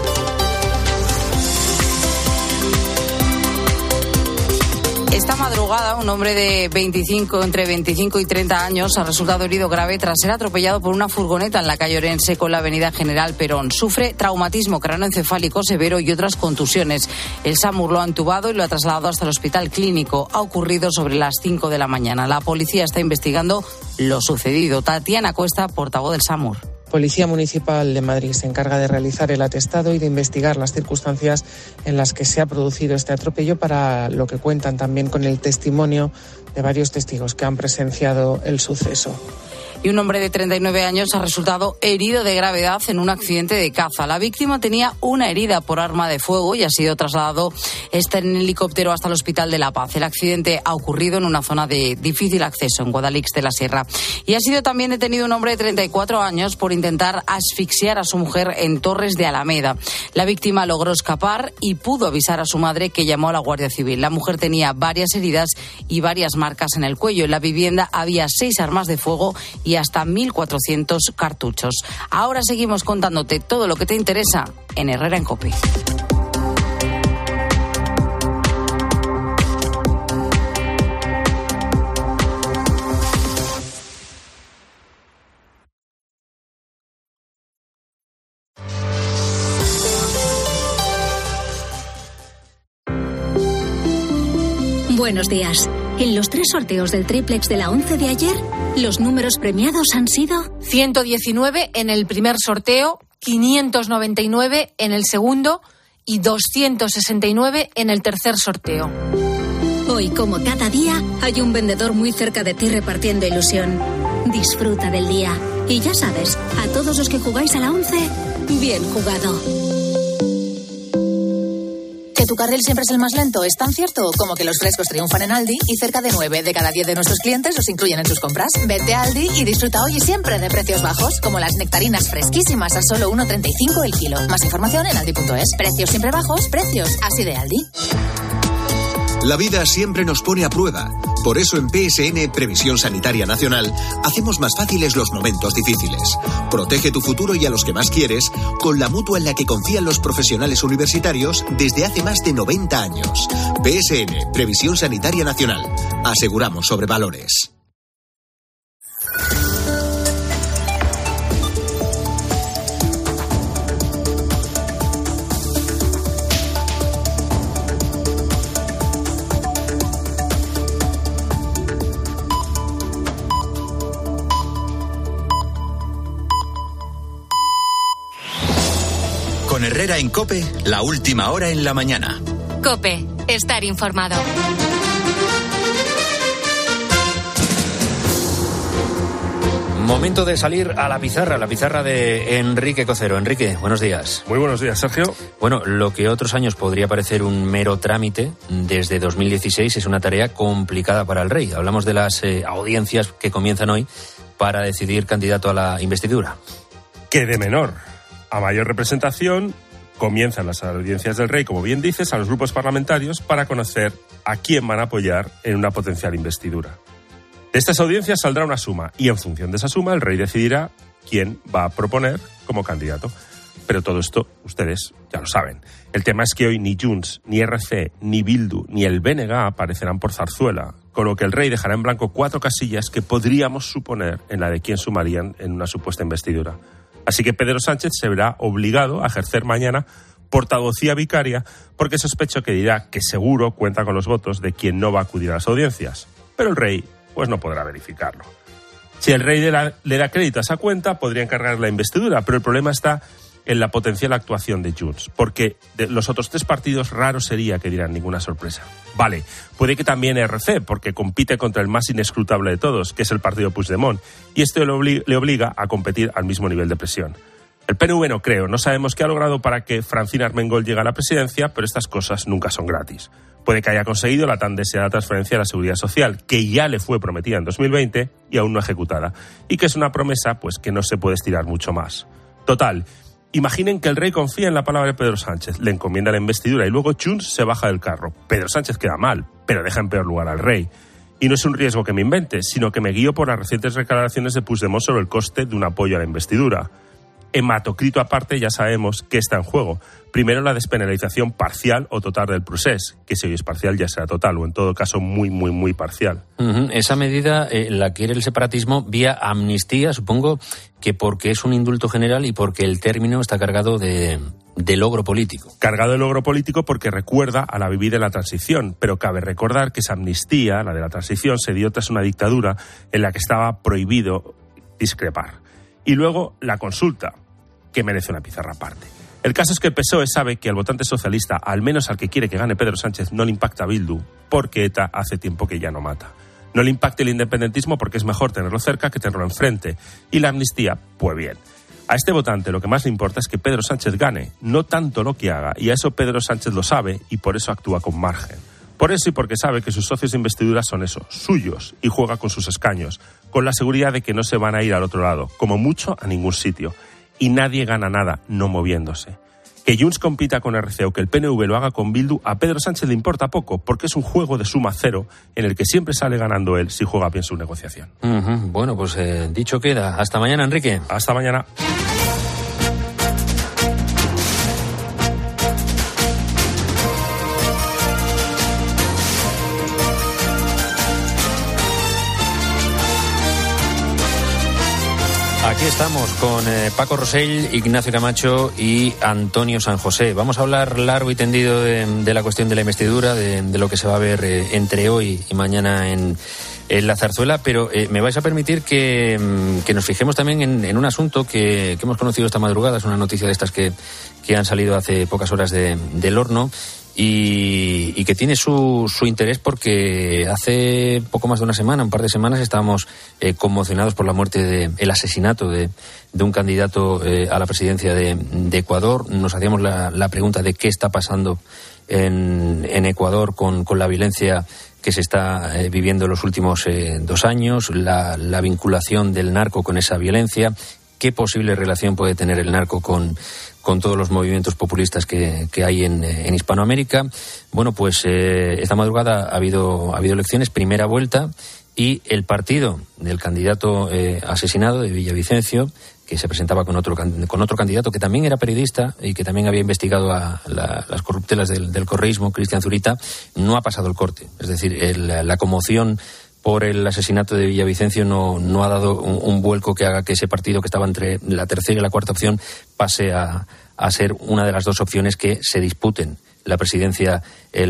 Esta madrugada, un hombre de entre 25 y 30 años ha resultado herido grave tras ser atropellado por una furgoneta en la calle Orense con la avenida General Perón. Sufre traumatismo cráneoencefálico severo y otras contusiones. El SAMUR lo ha entubado y lo ha trasladado hasta el hospital clínico. Ha ocurrido sobre las 5 de la mañana. La policía está investigando lo sucedido. Tatiana Cuesta, portavoz del SAMUR. Policía Municipal de Madrid se encarga de realizar el atestado y de investigar las circunstancias en las que se ha producido este atropello, para lo que cuentan también con el testimonio de varios testigos que han presenciado el suceso. Y un hombre de 39 años ha resultado herido de gravedad en un accidente de caza. La víctima tenía una herida por arma de fuego y ha sido trasladado en helicóptero hasta el Hospital de La Paz. El accidente ha ocurrido en una zona de difícil acceso en Guadalix de la Sierra. Y ha sido también detenido un hombre de 34 años por intentar asfixiar a su mujer en Torres de Alameda. La víctima logró escapar y pudo avisar a su madre, que llamó a la Guardia Civil. La mujer tenía varias heridas y varias marcas en el cuello. En la vivienda había 6 armas de fuego y hasta 1.400 cartuchos. Ahora seguimos contándote todo lo que te interesa en Herrera en COPE. Buenos días. En los 3 sorteos del triplex de la 11 de ayer, los números premiados han sido 119 en el primer sorteo, 599 en el segundo y 269 en el tercer sorteo. Hoy, como cada día, hay un vendedor muy cerca de ti repartiendo ilusión. Disfruta del día. Y ya sabes, a todos los que jugáis a la 11, bien jugado. ¿Que tu carril siempre es el más lento? ¿Es tan cierto como que los frescos triunfan en Aldi y cerca de 9 de cada 10 de nuestros clientes los incluyen en sus compras? Vete a Aldi y disfruta hoy y siempre de precios bajos, como las nectarinas fresquísimas a solo 1,35 el kilo. Más información en aldi.es. Precios siempre bajos, precios así de Aldi. La vida siempre nos pone a prueba. Por eso en PSN, Previsión Sanitaria Nacional, hacemos más fáciles los momentos difíciles. Protege tu futuro y a los que más quieres con la mutua en la que confían los profesionales universitarios desde hace más de 90 años. PSN, Previsión Sanitaria Nacional. Aseguramos sobre valores. Con Herrera en COPE, la última hora en la mañana. COPE, estar informado. Momento de salir a la pizarra de Enrique Cocero. Enrique, buenos días. Muy buenos días, Sergio. Bueno, lo que otros años podría parecer un mero trámite, desde 2016 es una tarea complicada para el rey. Hablamos de las audiencias que comienzan hoy para decidir candidato a la investidura. Que de menor a mayor representación comienzan las audiencias del rey, como bien dices, a los grupos parlamentarios para conocer a quién van a apoyar en una potencial investidura. De estas audiencias saldrá una suma y en función de esa suma el rey decidirá quién va a proponer como candidato. Pero todo esto ustedes ya lo saben. El tema es que hoy ni Junts, ni RC, ni Bildu, ni el BNG aparecerán por Zarzuela, con lo que el rey dejará en blanco 4 casillas que podríamos suponer en la de quién sumarían en una supuesta investidura. Así que Pedro Sánchez se verá obligado a ejercer mañana portavocía vicaria porque sospecho que dirá que seguro cuenta con los votos de quien no va a acudir a las audiencias. Pero el rey pues no podrá verificarlo. Si el rey le da crédito a esa cuenta, podría encargar la investidura, pero el problema está en la potencial actuación de Junts, porque de los otros 3 partidos raro sería que dieran ninguna sorpresa. Vale, puede que también RC, porque compite contra el más inescrutable de todos, que es el partido Puigdemont, y esto le obliga a competir al mismo nivel de presión. El PNV no creo, no sabemos qué ha logrado para que Francina Armengol llegue a la presidencia, pero estas cosas nunca son gratis. Puede que haya conseguido la tan deseada transferencia de la Seguridad Social, que ya le fue prometida en 2020 y aún no ejecutada, y que es una promesa pues que no se puede estirar mucho más. Total, imaginen que el rey confía en la palabra de Pedro Sánchez, le encomienda la investidura y luego Junts se baja del carro. Pedro Sánchez queda mal, pero deja en peor lugar al rey. Y no es un riesgo que me invente, sino que me guío por las recientes declaraciones de Puigdemont sobre el coste de un apoyo a la investidura. Hematocrito aparte, ya sabemos qué está en juego. Primero, la despenalización parcial o total del procés, que si hoy es parcial ya será total, o en todo caso muy parcial. Esa medida la quiere el separatismo vía amnistía, supongo que porque es un indulto general y porque el término está cargado de logro político. Cargado de logro político porque recuerda a la vivida de la transición, pero cabe recordar que esa amnistía, la de la transición, se dio tras una dictadura en la que estaba prohibido discrepar. Y luego la consulta, que merece una pizarra aparte. El caso es que el PSOE sabe que al votante socialista, al menos al que quiere que gane Pedro Sánchez, no le impacta Bildu, porque ETA hace tiempo que ya no mata. No le impacta el independentismo porque es mejor tenerlo cerca que tenerlo enfrente. Y la amnistía, pues bien. A este votante lo que más le importa es que Pedro Sánchez gane, no tanto lo que haga, y a eso Pedro Sánchez lo sabe y por eso actúa con margen. Por eso y porque sabe que sus socios de investidura son eso, suyos, y juega con sus escaños, con la seguridad de que no se van a ir al otro lado, como mucho a ningún sitio. Y nadie gana nada no moviéndose. Que Junts compita con RC o que el PNV lo haga con Bildu, a Pedro Sánchez le importa poco, porque es un juego de suma cero en el que siempre sale ganando él si juega bien su negociación. Bueno, pues dicho queda. Hasta mañana, Enrique. Hasta mañana. Aquí estamos con Paco Rosell, Ignacio Camacho y Antonio San José. Vamos a hablar largo y tendido de la cuestión de la investidura, de lo que se va a ver entre hoy y mañana en la Zarzuela, pero me vais a permitir que nos fijemos también en un asunto que hemos conocido esta madrugada. Es una noticia de estas que han salido hace pocas horas del horno. Y que tiene su interés porque hace poco más de una semana, un par de semanas, estábamos conmocionados por la muerte el asesinato de un candidato a la presidencia de Ecuador. Nos hacíamos la pregunta de qué está pasando en Ecuador con la violencia que se está viviendo en los últimos 2 años, la vinculación del narco con esa violencia, qué posible relación puede tener el narco con con todos los movimientos populistas que hay en Hispanoamérica. Bueno, pues esta madrugada ha habido elecciones, primera vuelta, y el partido del candidato asesinado de Villavicencio, que se presentaba con otro candidato que también era periodista y que también había investigado a las corruptelas del correísmo, Cristian Zurita, no ha pasado el corte. Es decir, la conmoción por el asesinato de Villavicencio no ha dado un vuelco que haga que ese partido, que estaba entre la tercera y la cuarta opción, pase a ser una de las dos opciones que se disputen la presidencia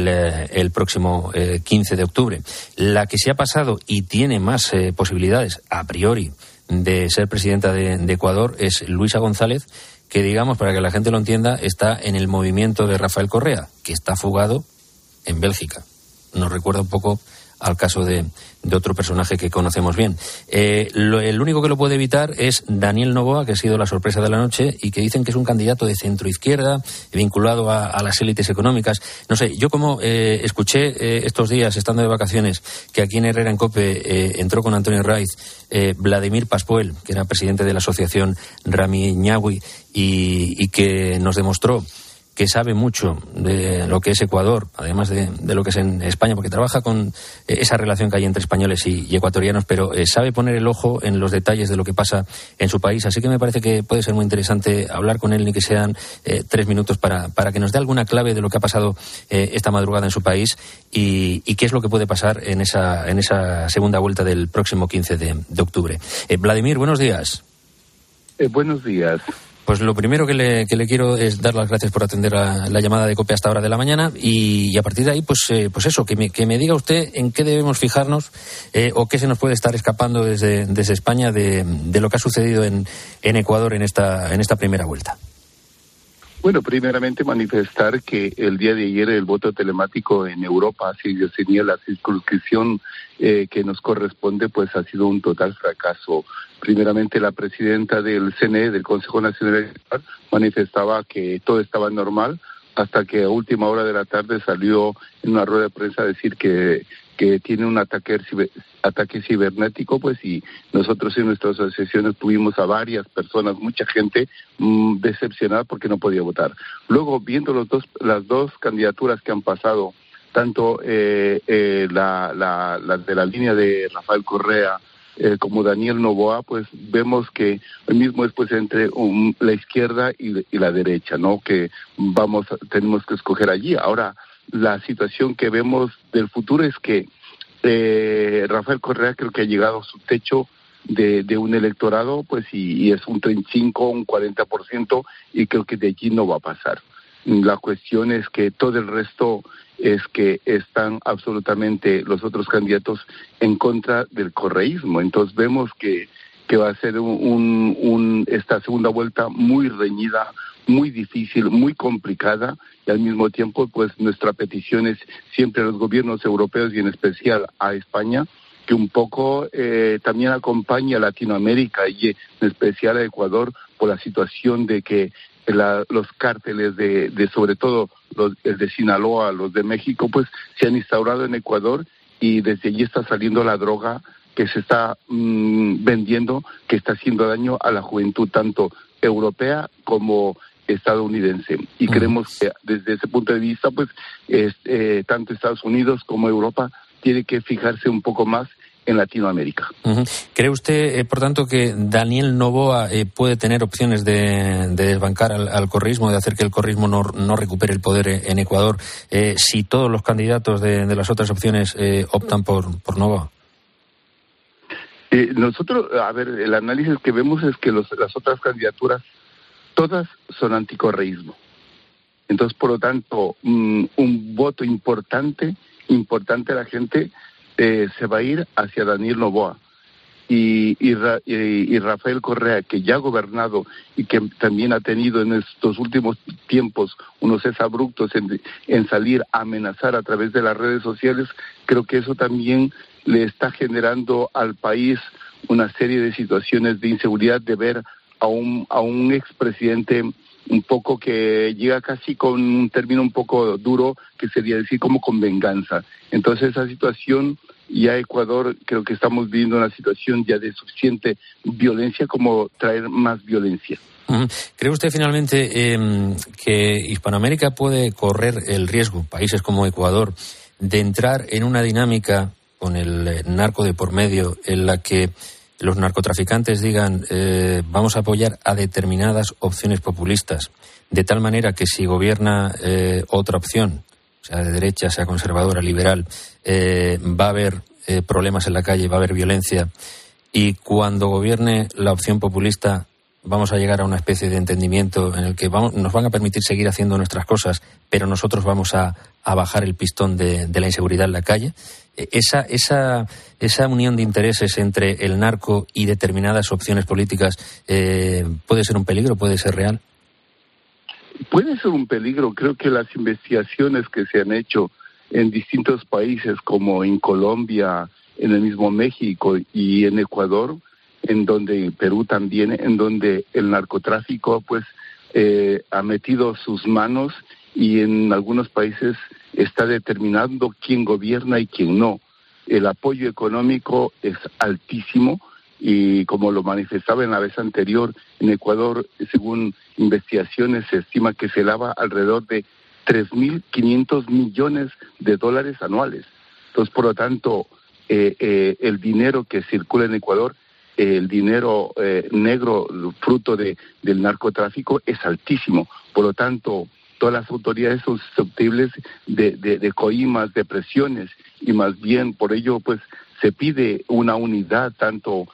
el próximo 15 de octubre. La que se ha pasado y tiene más posibilidades, a priori, de ser presidenta de Ecuador es Luisa González, que, digamos, para que la gente lo entienda, está en el movimiento de Rafael Correa, que está fugado en Bélgica. Nos recuerda un poco al caso de otro personaje que conocemos bien. El único que lo puede evitar es Daniel Noboa, que ha sido la sorpresa de la noche y que dicen que es un candidato de centroizquierda vinculado a las élites económicas. No sé, yo como escuché estos días, estando de vacaciones, que aquí en Herrera en COPE entró con Antonio Raiz Vladimir Pascual, que era presidente de la asociación Rami Ñahui, y que nos demostró que sabe mucho de lo que es Ecuador, además de lo que es en España, porque trabaja con esa relación que hay entre españoles y ecuatorianos, pero sabe poner el ojo en los detalles de lo que pasa en su país. Así que me parece que puede ser muy interesante hablar con él, ni que sean 3 minutos, para que nos dé alguna clave de lo que ha pasado esta madrugada en su país y qué es lo que puede pasar en esa segunda vuelta del próximo 15 de octubre. Vladimir, buenos días. Buenos días. Pues lo primero que le quiero es dar las gracias por atender la llamada de COPE hasta hora de la mañana y a partir de ahí, pues eso, que me diga usted en qué debemos fijarnos o qué se nos puede estar escapando desde España de lo que ha sucedido en Ecuador en esta primera vuelta. Bueno, primeramente manifestar que el día de ayer el voto telemático en Europa, si yo tenía la circunscripción que nos corresponde, pues ha sido un total fracaso. Primeramente la presidenta del CNE, del Consejo Nacional Electoral, manifestaba que todo estaba normal, hasta que a última hora de la tarde salió en una rueda de prensa a decir que tiene un ataque cibernético, pues, y nosotros en nuestras asociaciones tuvimos a varias personas, mucha gente decepcionada porque no podía votar. Luego, viendo las dos candidaturas que han pasado, tanto la de la línea de Rafael Correa como Daniel Noboa, pues vemos que el mismo es pues entre la izquierda y la derecha, ¿no? Que tenemos que escoger allí. Ahora, la situación que vemos del futuro es que Rafael Correa creo que ha llegado a su techo de un electorado, pues, y es un 35, un 40%, y creo que de allí no va a pasar. La cuestión es que todo el resto es que están absolutamente los otros candidatos en contra del correísmo. Entonces vemos que va a ser esta segunda vuelta muy reñida, muy difícil, muy complicada, y al mismo tiempo pues nuestra petición es siempre a los gobiernos europeos y en especial a España que un poco también acompañe a Latinoamérica y en especial a Ecuador por la situación de que los cárteles de sobre todo los de Sinaloa, los de México, pues se han instaurado en Ecuador y desde allí está saliendo la droga que se está vendiendo, que está haciendo daño a la juventud tanto europea como estadounidense. Y creemos que desde ese punto de vista, pues tanto Estados Unidos como Europa tiene que fijarse un poco más en Latinoamérica. ¿Cree usted, por tanto, que Daniel Noboa puede tener opciones de desbancar al correísmo, de hacer que el correísmo no recupere el poder en Ecuador, si todos los candidatos de las otras opciones optan por Noboa? Nosotros, el análisis que vemos es que las otras candidaturas todas son anticorreísmo. Entonces, por lo tanto, un voto importante a la gente se va a ir hacia Daniel Noboa y Rafael Correa, que ya ha gobernado y que también ha tenido en estos últimos tiempos unos exabruptos en salir a amenazar a través de las redes sociales. Creo que eso también le está generando al país una serie de situaciones de inseguridad, de ver a un expresidente un poco que llega casi con un término un poco duro, que sería decir como con venganza. Entonces esa situación, ya Ecuador creo que estamos viviendo una situación ya de suficiente violencia como traer más violencia. ¿Cree usted finalmente que Hispanoamérica puede correr el riesgo, países como Ecuador, de entrar en una dinámica con el narco de por medio en la que los narcotraficantes digan vamos a apoyar a determinadas opciones populistas, de tal manera que si gobierna otra opción, sea de derecha, sea conservadora, liberal, va a haber problemas en la calle, va a haber violencia, y cuando gobierne la opción populista vamos a llegar a una especie de entendimiento en el que nos van a permitir seguir haciendo nuestras cosas, pero nosotros vamos a bajar el pistón de la inseguridad en la calle? Esa unión de intereses entre el narco y determinadas opciones políticas puede ser un peligro, puede ser real. Puede ser un peligro. Creo que las investigaciones que se han hecho en distintos países, como en Colombia, en el mismo México y en Ecuador, en donde Perú también, en donde el narcotráfico pues ha metido sus manos y en algunos países está determinando quién gobierna y quién no. El apoyo económico es altísimo y, como lo manifestaba en la vez anterior, en Ecuador, según investigaciones, se estima que se lava alrededor de 3.500 millones de dólares anuales. Entonces, por lo tanto, el dinero que circula en Ecuador, el dinero negro fruto del narcotráfico, es altísimo. Por lo tanto, todas las autoridades son susceptibles de coimas, de presiones, y más bien por ello pues se pide una unidad tanto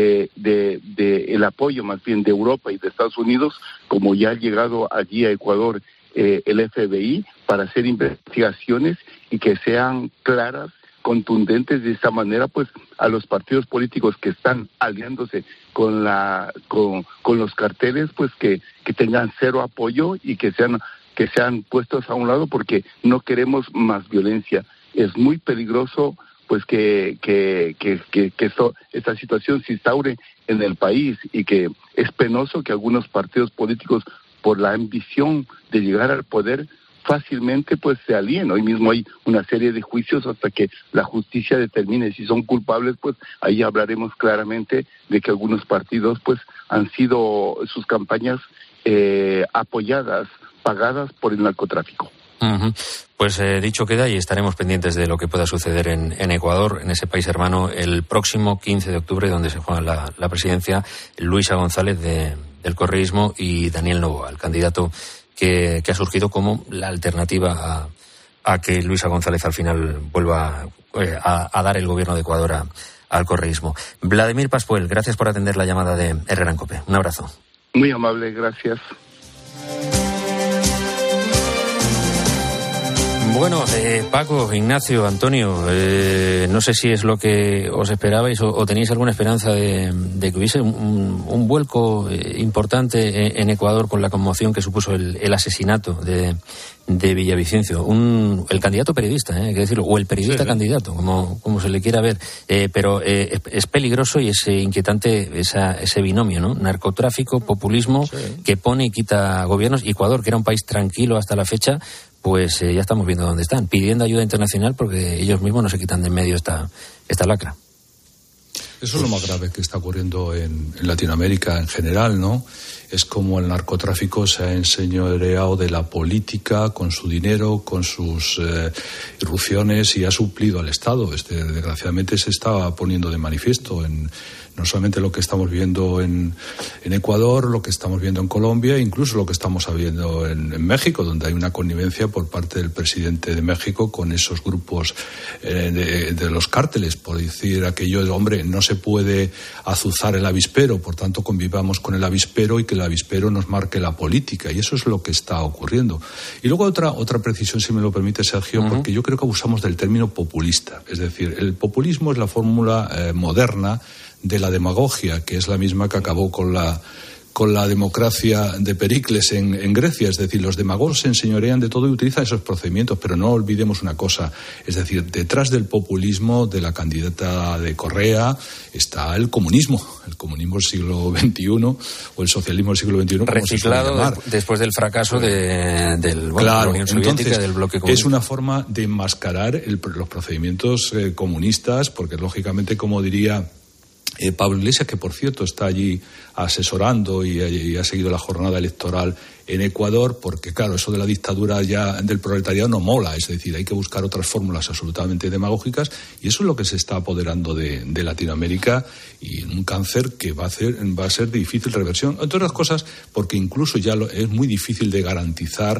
el apoyo más bien de Europa y de Estados Unidos, como ya ha llegado allí a Ecuador el FBI, para hacer investigaciones y que sean claras, contundentes. De esta manera pues a los partidos políticos que están aliándose con los carteles, pues que tengan cero apoyo y que sean puestos a un lado, porque no queremos más violencia. Es muy peligroso pues que esta situación se instaure en el país, y que es penoso que algunos partidos políticos, por la ambición de llegar al poder, fácilmente pues se alíen. Hoy mismo hay una serie de juicios hasta que la justicia determine si son culpables. Pues ahí hablaremos claramente de que algunos partidos pues han sido sus campañas apoyadas, pagadas por el narcotráfico. Uh-huh. Pues dicho queda, y estaremos pendientes de lo que pueda suceder en Ecuador, en ese país hermano, el próximo 15 de octubre, donde se juega la presidencia Luisa González del correísmo y Daniel Noboa, el candidato que ha surgido como la alternativa a que Luisa González al final vuelva a dar el gobierno de Ecuador al correísmo. Vladimir Pascuel, gracias por atender la llamada de Herrera en COPE. Un abrazo. Muy amable, gracias. Bueno, Paco, Ignacio, Antonio, no sé si es lo que os esperabais o tenéis alguna esperanza de que hubiese un vuelco importante en Ecuador con la conmoción que supuso el asesinato de Villavicencio. El candidato periodista, hay que decirlo, o el periodista sí, candidato, como se le quiera ver. Pero es peligroso y es inquietante ese binomio, ¿no? Narcotráfico, populismo, que pone y quita gobiernos. Ecuador, que era un país tranquilo hasta la fecha, pues ya estamos viendo dónde están, pidiendo ayuda internacional porque ellos mismos no se quitan de en medio esta lacra. Eso es lo más grave que está ocurriendo en Latinoamérica en general, ¿no? Es como el narcotráfico se ha enseñoreado de la política con su dinero, con sus irrupciones, y ha suplido al Estado. Desgraciadamente se está poniendo de manifiesto no solamente lo que estamos viendo en Ecuador, lo que estamos viendo en Colombia, incluso lo que estamos viendo en México, donde hay una connivencia por parte del presidente de México con esos grupos de los cárteles, por decir aquello, hombre, no se puede azuzar el avispero, por tanto convivamos con el avispero y que el avispero nos marque la política, y eso es lo que está ocurriendo. Y luego otra precisión, si me lo permite, Sergio, porque yo creo que abusamos del término populista. Es decir, el populismo es la fórmula moderna de la demagogia, que es la misma que acabó con la democracia de Pericles en Grecia. Es decir, los demagogos se enseñorean de todo y utilizan esos procedimientos, pero no olvidemos una cosa, es decir, detrás del populismo de la candidata de Correa está el comunismo del siglo XXI, o el socialismo del siglo XXI, reciclado después del fracaso de la Unión Soviética, entonces, del bloque comunista. Es una forma de enmascarar los procedimientos comunistas, porque lógicamente, como diría Pablo Iglesias, que por cierto está allí asesorando y ha seguido la jornada electoral en Ecuador, porque claro, eso de la dictadura ya del proletariado no mola, es decir, hay que buscar otras fórmulas absolutamente demagógicas, y eso es lo que se está apoderando de Latinoamérica, y un cáncer que va a ser de difícil reversión, entre otras cosas porque incluso ya es muy difícil de garantizar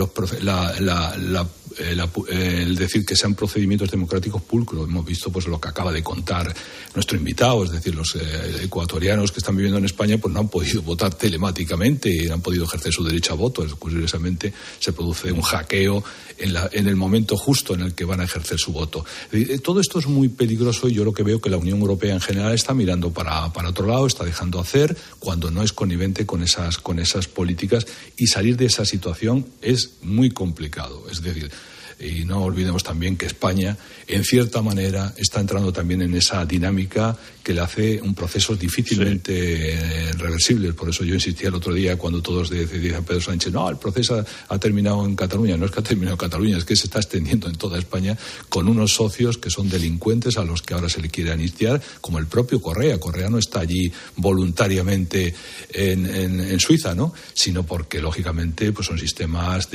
el decir que sean procedimientos democráticos pulcros. Hemos visto pues lo que acaba de contar nuestro invitado, es decir, los ecuatorianos que están viviendo en España pues no han podido votar telemáticamente y no han podido ejercer su derecho a voto. Curiosamente se produce un hackeo en el momento justo en el que van a ejercer su voto. Todo esto es muy peligroso, y yo lo que veo que la Unión Europea en general está mirando para otro lado, está dejando hacer cuando no es connivente con esas políticas, y salir de esa situación es muy complicado. Es decir, y no olvidemos también que España, en cierta manera, está entrando también en esa dinámica que le hace un proceso difícilmente reversible. Por eso yo insistía el otro día cuando todos decían Pedro Sánchez, no, el proceso ha terminado en Cataluña. No es que ha terminado en Cataluña, es que se está extendiendo en toda España con unos socios que son delincuentes a los que ahora se le quiere amnistiar, como el propio Correa. Correa no está allí voluntariamente en Suiza, ¿no? Sino porque, lógicamente, pues son sistemas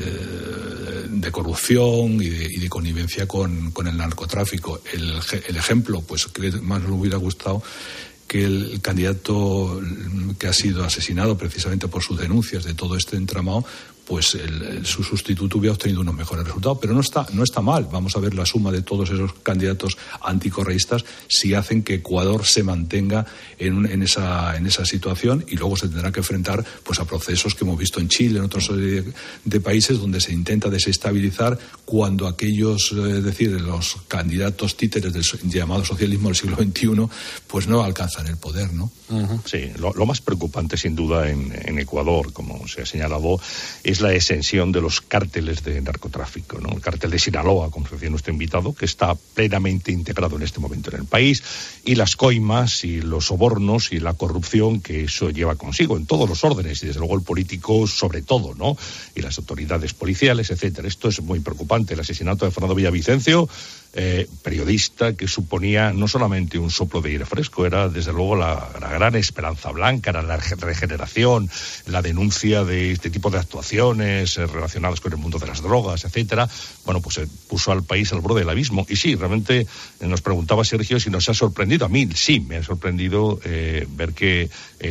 de corrupción y de connivencia con el narcotráfico. El ejemplo, pues que más nos hubiera gustado que el candidato que ha sido asesinado precisamente por sus denuncias de todo este entramado, pues su sustituto hubiera obtenido unos mejores resultados. Pero no está mal. Vamos a ver la suma de todos esos candidatos anticorreístas si hacen que Ecuador se mantenga en esa situación, y luego se tendrá que enfrentar pues a procesos que hemos visto en Chile, en otros de países donde se intenta desestabilizar cuando aquellos, es decir, los candidatos títeres del llamado socialismo del siglo XXI, pues no alcanzan el poder, ¿no? Uh-huh. Sí, lo más preocupante sin duda en Ecuador, como se ha señalado, es la extensión de los cárteles de narcotráfico, ¿no? El cártel de Sinaloa, como decía nuestro invitado, que está plenamente integrado en este momento en el país, y las coimas y los sobornos y la corrupción que eso lleva consigo en todos los órdenes, y desde luego el político sobre todo, ¿no? Y las autoridades policiales, etcétera. Esto es muy preocupante. El asesinato de Fernando Villavicencio, periodista que suponía no solamente un soplo de aire fresco, era desde luego la gran esperanza blanca, era la regeneración, la denuncia de este tipo de actuaciones relacionadas con el mundo de las drogas, etcétera. Bueno, pues puso al país al borde del abismo. Y sí, realmente nos preguntaba Sergio si nos ha sorprendido. A mí sí me ha sorprendido ver que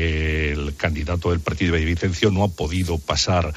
el candidato del partido de Villavicencio no ha podido pasar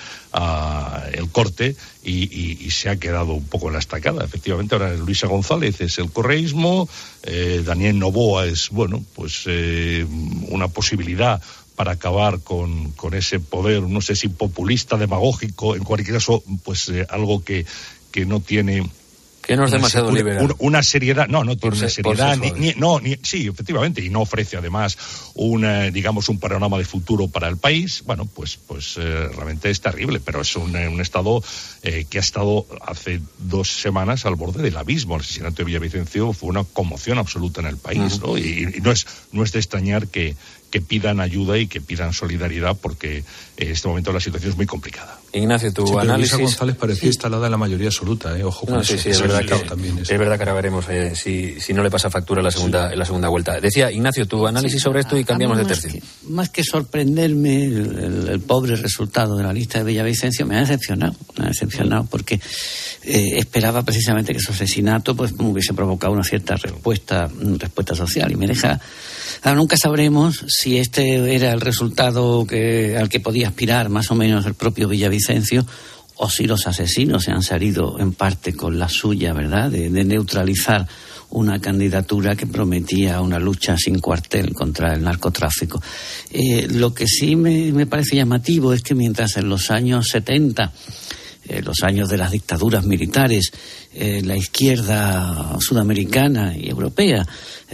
el corte y se ha quedado un poco en la estacada. Efectivamente, ahora Luisa González es el correísmo, Daniel Noboa es, bueno, pues una posibilidad para acabar con ese poder, no sé si populista, demagógico, en cualquier caso, pues algo que no tiene... Que no es demasiado liberal. Una seriedad, no tiene una seriedad, sí, efectivamente, y no ofrece además un panorama de futuro para el país. Bueno, pues realmente es terrible, pero es un Estado que ha estado hace 2 semanas al borde del abismo. El asesinato de Villavicencio fue una conmoción absoluta en el país, ¿no? Y no es de extrañar que pidan ayuda y que pidan solidaridad, porque en este momento la situación es muy complicada. Ignacio, tu análisis... Luisa González parecía instalada en la mayoría absoluta, ojo con eso. Sí, es verdad que ahora veremos si no le pasa factura en la segunda vuelta. Decía, Ignacio, tu análisis sobre esto y cambiamos de tercio. Más que sorprenderme el pobre resultado de la lista de Villavicencio, me ha decepcionado porque esperaba precisamente que su asesinato pues hubiese provocado una cierta respuesta social, y me deja... nunca sabremos si este era el resultado al que podía aspirar más o menos el propio Villavicencio, o si los asesinos se han salido en parte con la suya, ¿verdad?, de neutralizar una candidatura que prometía una lucha sin cuartel contra el narcotráfico. Lo que sí me parece llamativo es que mientras en los años 70, los años de las dictaduras militares, la izquierda sudamericana y europea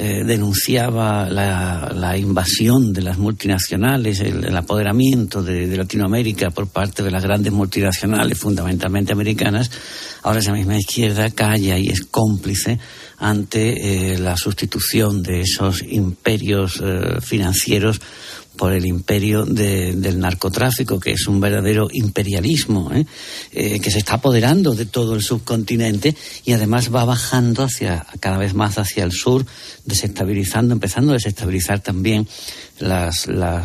denunciaba la invasión de las multinacionales, el apoderamiento de Latinoamérica por parte de las grandes multinacionales, fundamentalmente americanas, ahora esa misma izquierda calla y es cómplice ante la sustitución de esos imperios financieros por el imperio del narcotráfico, que es un verdadero imperialismo, que se está apoderando de todo el subcontinente y además va bajando cada vez más hacia el sur, empezando a desestabilizar también las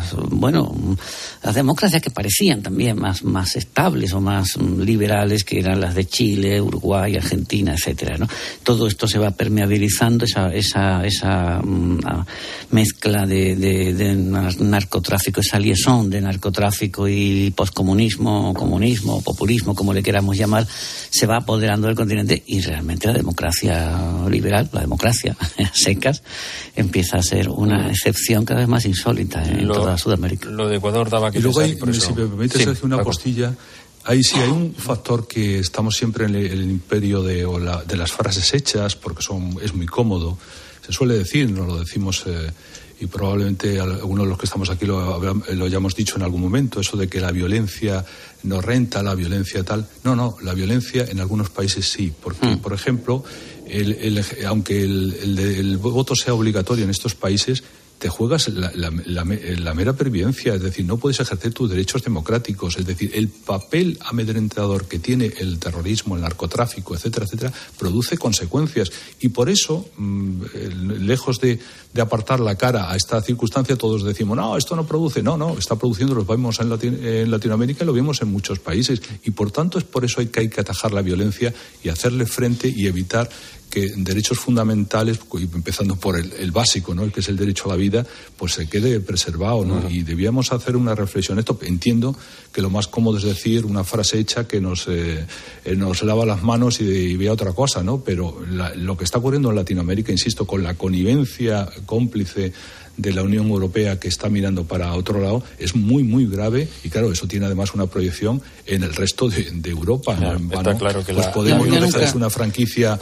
democracias que parecían también más estables o más liberales, que eran las de Chile, Uruguay, Argentina, etcétera, ¿no? Todo esto se va permeabilizando, esa mezcla de narcotráfico, esa liaison de narcotráfico y poscomunismo, comunismo, populismo, como le queramos llamar, se va apoderando del continente, y realmente la democracia liberal, la democracia secas, empieza a ser una excepción cada vez más insólita en toda Sudamérica. Lo de Ecuador daba que y luego pensar, si me permites hacer una postilla, hay un factor que estamos siempre en el imperio de las frases hechas, porque es muy cómodo. Se suele decir, nos lo decimos, y probablemente algunos de los que estamos aquí lo hayamos dicho en algún momento, eso de que la violencia no renta, la violencia tal. No, la violencia en algunos países sí, porque, por ejemplo, aunque el voto sea obligatorio en estos países, te juegas la mera pervivencia, es decir, no puedes ejercer tus derechos democráticos, es decir, el papel amedrentador que tiene el terrorismo, el narcotráfico, etcétera, etcétera, produce consecuencias, y por eso, lejos de apartar la cara a esta circunstancia, todos decimos, no, esto no produce, no, está produciendo, lo vemos en Latinoamérica y lo vemos en muchos países, y por tanto es por eso que hay que atajar la violencia y hacerle frente y evitar que derechos fundamentales, empezando por el básico, ¿no?, el que es el derecho a la vida, pues se quede preservado, ¿no? Y debíamos hacer una reflexión. Esto entiendo que lo más cómodo es decir una frase hecha que nos lava las manos y vea otra cosa, ¿no? Pero lo que está ocurriendo en Latinoamérica, insisto, con la connivencia cómplice de la Unión Europea, que está mirando para otro lado, es muy, muy grave, y claro, eso tiene además una proyección en el resto de Europa. Claro, ¿no? Está claro que pues podemos empezar, es una franquicia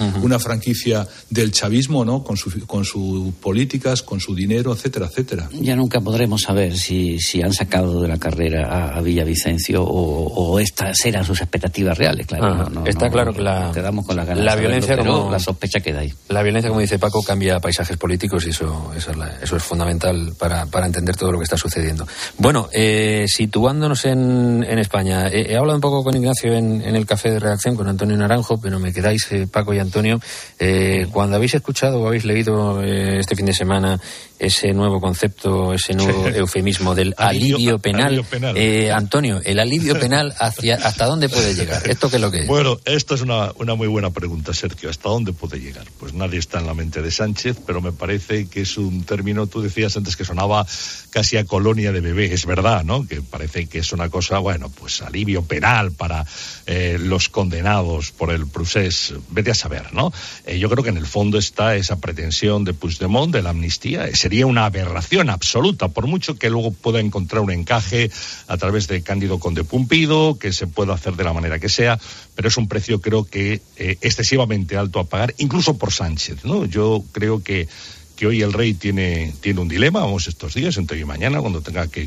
del chavismo, ¿no?, con sus políticas, con su dinero, etcétera, etcétera. Ya nunca podremos saber si han sacado de la carrera a Villavicencio o estas eran sus expectativas reales, claro. Está claro que quedamos con la ganas la violencia, pero como la sospecha queda ahí. La violencia, como dice Paco, cambia paisajes políticos, y eso es fundamental para entender todo lo que está sucediendo. Bueno, situándonos en España, he hablado un poco con Ignacio en el café de redacción con Antonio Naranjo, pero me quedáis, Paco y Antonio, cuando habéis escuchado o habéis leído este fin de semana ese nuevo concepto, ese nuevo eufemismo del alivio penal. Antonio, el alivio penal, ¿hasta dónde puede llegar? ¿Esto qué es lo que es? Bueno, esto es una muy buena pregunta, Sergio. ¿Hasta dónde puede llegar? Pues nadie está en la mente de Sánchez, pero me parece que es un término, tú decías antes que sonaba casi a colonia de bebé. Es verdad, ¿no?, que parece que es una cosa, pues alivio penal para los condenados por el procés. Vete a saber, ¿no? Yo creo que en el fondo está esa pretensión de Puigdemont de la amnistía. Sería una aberración absoluta, por mucho que luego pueda encontrar un encaje a través de Cándido Conde Pumpido, que se pueda hacer de la manera que sea, pero es un precio, creo que excesivamente alto a pagar, incluso por Sánchez, ¿no? Yo creo que hoy el rey tiene un dilema, vamos, estos días, entre hoy y mañana, cuando tenga que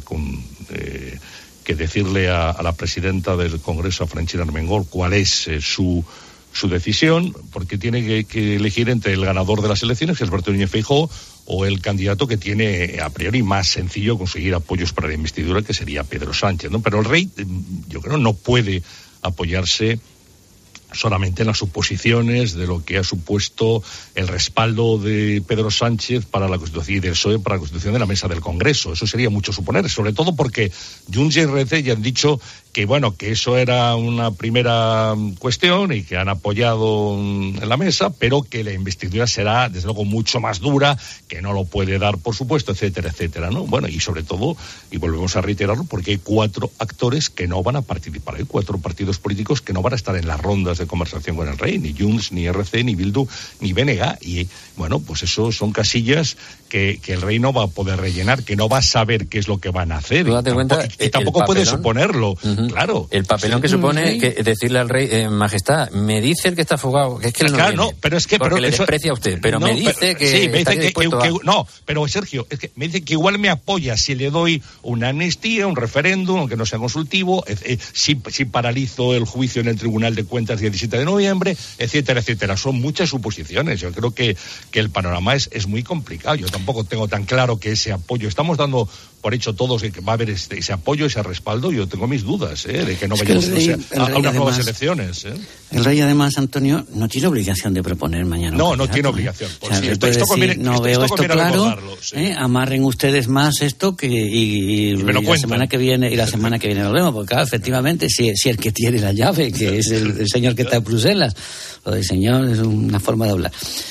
decirle a la presidenta del Congreso, a Francina Armengol, cuál es su decisión, porque tiene que elegir entre el ganador de las elecciones, que es Alberto Núñez Feijóo, o el candidato que tiene a priori más sencillo conseguir apoyos para la investidura, que sería Pedro Sánchez, ¿no? Pero el rey, yo creo, no puede apoyarse solamente en las suposiciones de lo que ha supuesto el respaldo de Pedro Sánchez para la Constitución y del PSOE para la Constitución de la mesa del Congreso. Eso sería mucho suponer, sobre todo porque Junts y RC ya han dicho que eso era una primera cuestión y que han apoyado en la mesa, pero que la investidura será, desde luego, mucho más dura, que no lo puede dar, por supuesto, etcétera, etcétera, ¿no? Bueno, y sobre todo, y volvemos a reiterarlo, porque hay 4 actores que no van a participar, hay 4 partidos políticos que no van a estar en las rondas de conversación con el rey, ni Junts, ni RC, ni Bildu, ni BNG, y bueno, pues eso son casillas que el rey no va a poder rellenar, que no va a saber qué es lo que van a hacer, y tampoco puede suponerlo. Claro. El papelón que supone que decirle al rey, Majestad, me dice el que está fugado, que es que él no viene, no, pero es que porque le desprecia a usted, pero me dice que sí, me está dice dispuesto a... No, pero Sergio, es que me dice que igual me apoya si le doy una amnistía, un referéndum, aunque no sea consultivo, si paralizo el juicio en el Tribunal de Cuentas el 17 de noviembre, etcétera, etcétera. Son muchas suposiciones. Yo creo que el panorama es muy complicado. Yo tampoco tengo tan claro que ese apoyo. Estamos dando por hecho todos que va a haber ese apoyo, ese respaldo. Yo tengo mis dudas de que no vayamos a unas nuevas elecciones. El rey, además, Antonio, no tiene obligación de proponer mañana. No tiene obligación. O sea, esto conviene, no veo esto claro. Amarren ustedes más esto y la semana que viene lo vemos, porque claro, efectivamente, si el que tiene la llave, que es el señor que está en Bruselas, lo del señor es una forma de hablar,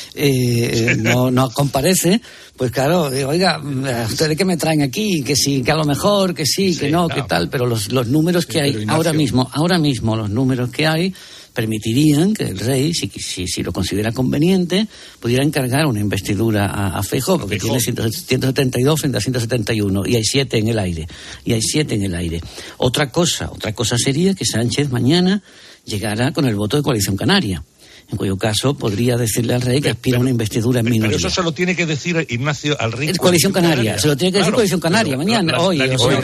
no comparece, pues claro, oiga, ¿ustedes qué me traen aquí? Que sí, que a lo mejor, que sí, que no, claro, que tal, pero los números que hay ahora mismo, los números que hay permitirían que el rey, si lo considera conveniente, pudiera encargar una investidura a Feijóo, porque tiene 172 frente a 171, y hay 7 en el aire. Otra cosa sería que Sánchez mañana llegara con el voto de Coalición Canaria, en cuyo caso podría decirle al rey que aspira a una investidura en minoría. Pero eso se lo tiene que decir Ignacio al rey. Coalición Canaria, se lo tiene que decir Coalición Canaria mañana, hoy.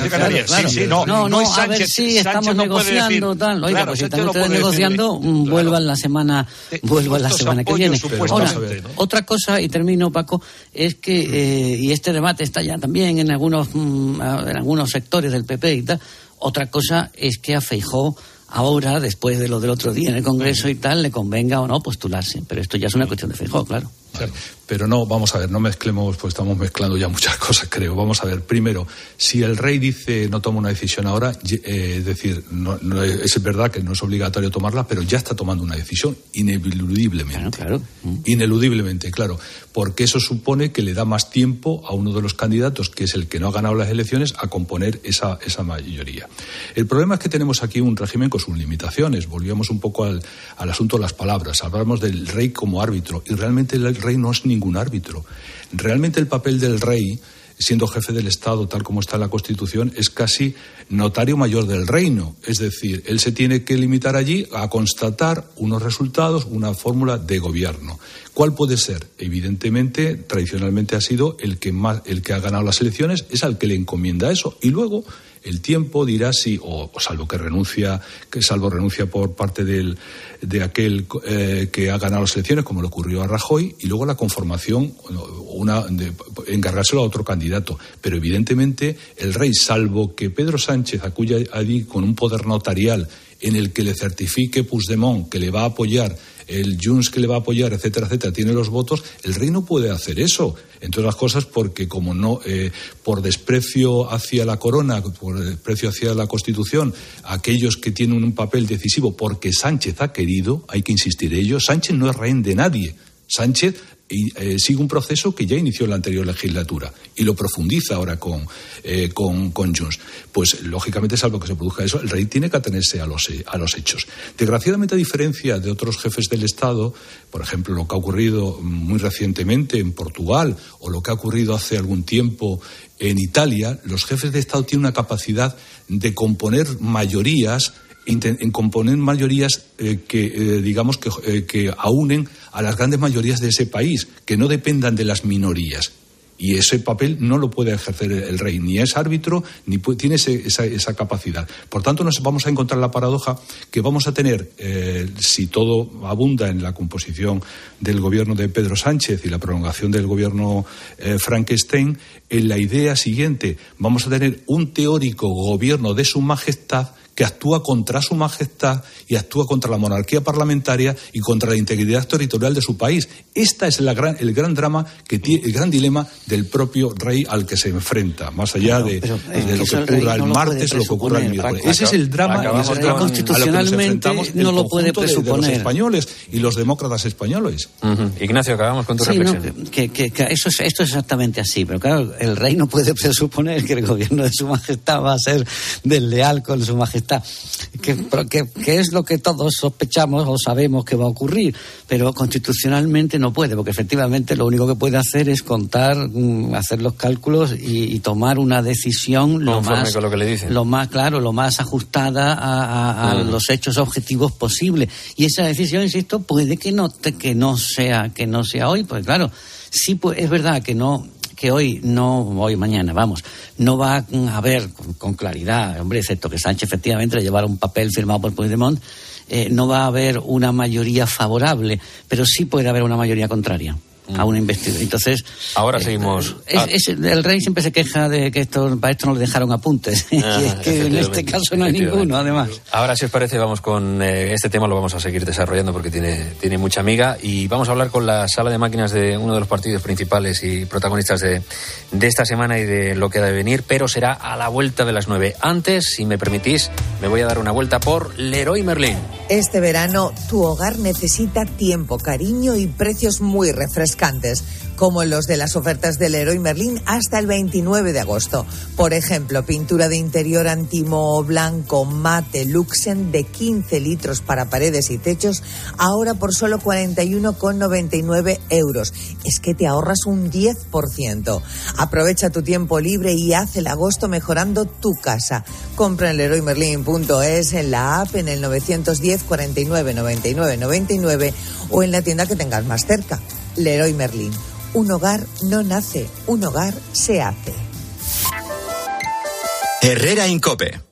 No, a ver si estamos negociando, tal. Oiga, pues si están ustedes negociando, vuelvan la semana que viene. Ahora, otra cosa, y termino, Paco, es que, y este debate está ya también en algunos sectores del PP y tal, otra cosa es que a Feijóo ahora, después de lo del otro día en el Congreso y tal, le convenga o no postularse. Pero esto ya es una cuestión de Feijóo, claro. Pero no, vamos a ver, no mezclemos, pues estamos mezclando ya muchas cosas, creo. Vamos a ver, primero, si el rey dice no toma una decisión ahora, es decir, no es verdad que no es obligatorio tomarla, pero ya está tomando una decisión ineludiblemente. Claro. Ineludiblemente, claro, porque eso supone que le da más tiempo a uno de los candidatos, que es el que no ha ganado las elecciones, a componer esa mayoría. El problema es que tenemos aquí un régimen con sus limitaciones. Volvíamos un poco al asunto de las palabras. Hablamos del rey como árbitro, y realmente el rey no es ningún árbitro. Realmente el papel del rey, siendo jefe del Estado, tal como está en la Constitución, es casi notario mayor del reino. Es decir, él se tiene que limitar allí a constatar unos resultados, una fórmula de gobierno. ¿Cuál puede ser? Evidentemente, tradicionalmente ha sido el que ha ganado las elecciones, es al que le encomienda eso. Y luego el tiempo dirá si, o salvo renuncia por parte de aquel que ha ganado las elecciones, como le ocurrió a Rajoy, y luego la conformación, encargárselo a otro candidato. Pero evidentemente el rey, salvo que Pedro Sánchez acuya allí con un poder notarial en el que le certifique Puigdemont que le va a apoyar, el Junts que le va a apoyar, etcétera, etcétera, tiene los votos, el rey no puede hacer eso. Entre otras cosas porque como no, por desprecio hacia la corona, por desprecio hacia la Constitución, aquellos que tienen un papel decisivo, porque Sánchez ha querido, hay que insistir en ello, Sánchez no es rehén de nadie. Sánchez sigue un proceso que ya inició en la anterior legislatura y lo profundiza ahora con Junts. Pues lógicamente, salvo que se produzca eso, el rey tiene que atenerse a los hechos. Desgraciadamente, a diferencia de otros jefes del Estado, por ejemplo, lo que ha ocurrido muy recientemente en Portugal o lo que ha ocurrido hace algún tiempo en Italia, los jefes de Estado tienen una capacidad de componer mayorías que aunen a las grandes mayorías de ese país, que no dependan de las minorías. Y ese papel no lo puede ejercer el rey, ni es árbitro, ni tiene esa capacidad. Por tanto, nos vamos a encontrar la paradoja que vamos a tener, si todo abunda en la composición del gobierno de Pedro Sánchez y la prolongación del gobierno Frankenstein, en la idea siguiente, vamos a tener un teórico gobierno de su majestad que actúa contra su majestad y actúa contra la monarquía parlamentaria y contra la integridad territorial de su país. Este es el gran drama, el gran dilema del propio rey al que se enfrenta, más allá de lo que ocurra el martes o lo que ocurra el miércoles. Ese es el drama constitucionalmente no lo puede presuponer. De los españoles y los demócratas españoles. Ignacio, acabamos con tu reflexión. Esto es exactamente así, pero claro, el rey no puede presuponer que el gobierno de su majestad va a ser desleal con su majestad. Que es lo que todos sospechamos o sabemos que va a ocurrir, pero constitucionalmente no puede, porque efectivamente lo único que puede hacer es contar, hacer los cálculos y tomar una decisión lo más ajustada a los hechos objetivos posibles. Y esa decisión, insisto, puede que no sea hoy, pues claro, sí, pues es verdad que mañana, no va a haber con claridad, hombre, excepto que Sánchez efectivamente le llevara un papel firmado por Puigdemont, no va a haber una mayoría favorable, pero sí puede haber una mayoría contraria. a una investidura. Entonces, ahora seguimos. El rey siempre se queja de que para esto no le dejaron apuntes. Y es que en este caso no hay ninguno, además. Ahora, si os parece, vamos con este tema, lo vamos a seguir desarrollando porque tiene mucha amiga. Y vamos a hablar con la sala de máquinas de uno de los partidos principales y protagonistas de esta semana y de lo que ha de venir, pero será a la vuelta de las 9. Antes, si me permitís, me voy a dar una vuelta por Leroy Merlin. Este verano, tu hogar necesita tiempo, cariño y precios muy refrescantes, como los de las ofertas del Leroy Merlin hasta el 29 de agosto. Por ejemplo, pintura de interior antimoho blanco mate Luxen de 15 litros para paredes y techos, ahora por solo 41,99 euros. Es que te ahorras un 10%. Aprovecha tu tiempo libre y haz el agosto mejorando tu casa. Compra en leroymerlin.es, en la app, en el 910 49 99 99 o en la tienda que tengas más cerca. Leroy Merlin. Un hogar no nace, un hogar se hace. Herrera en COPE.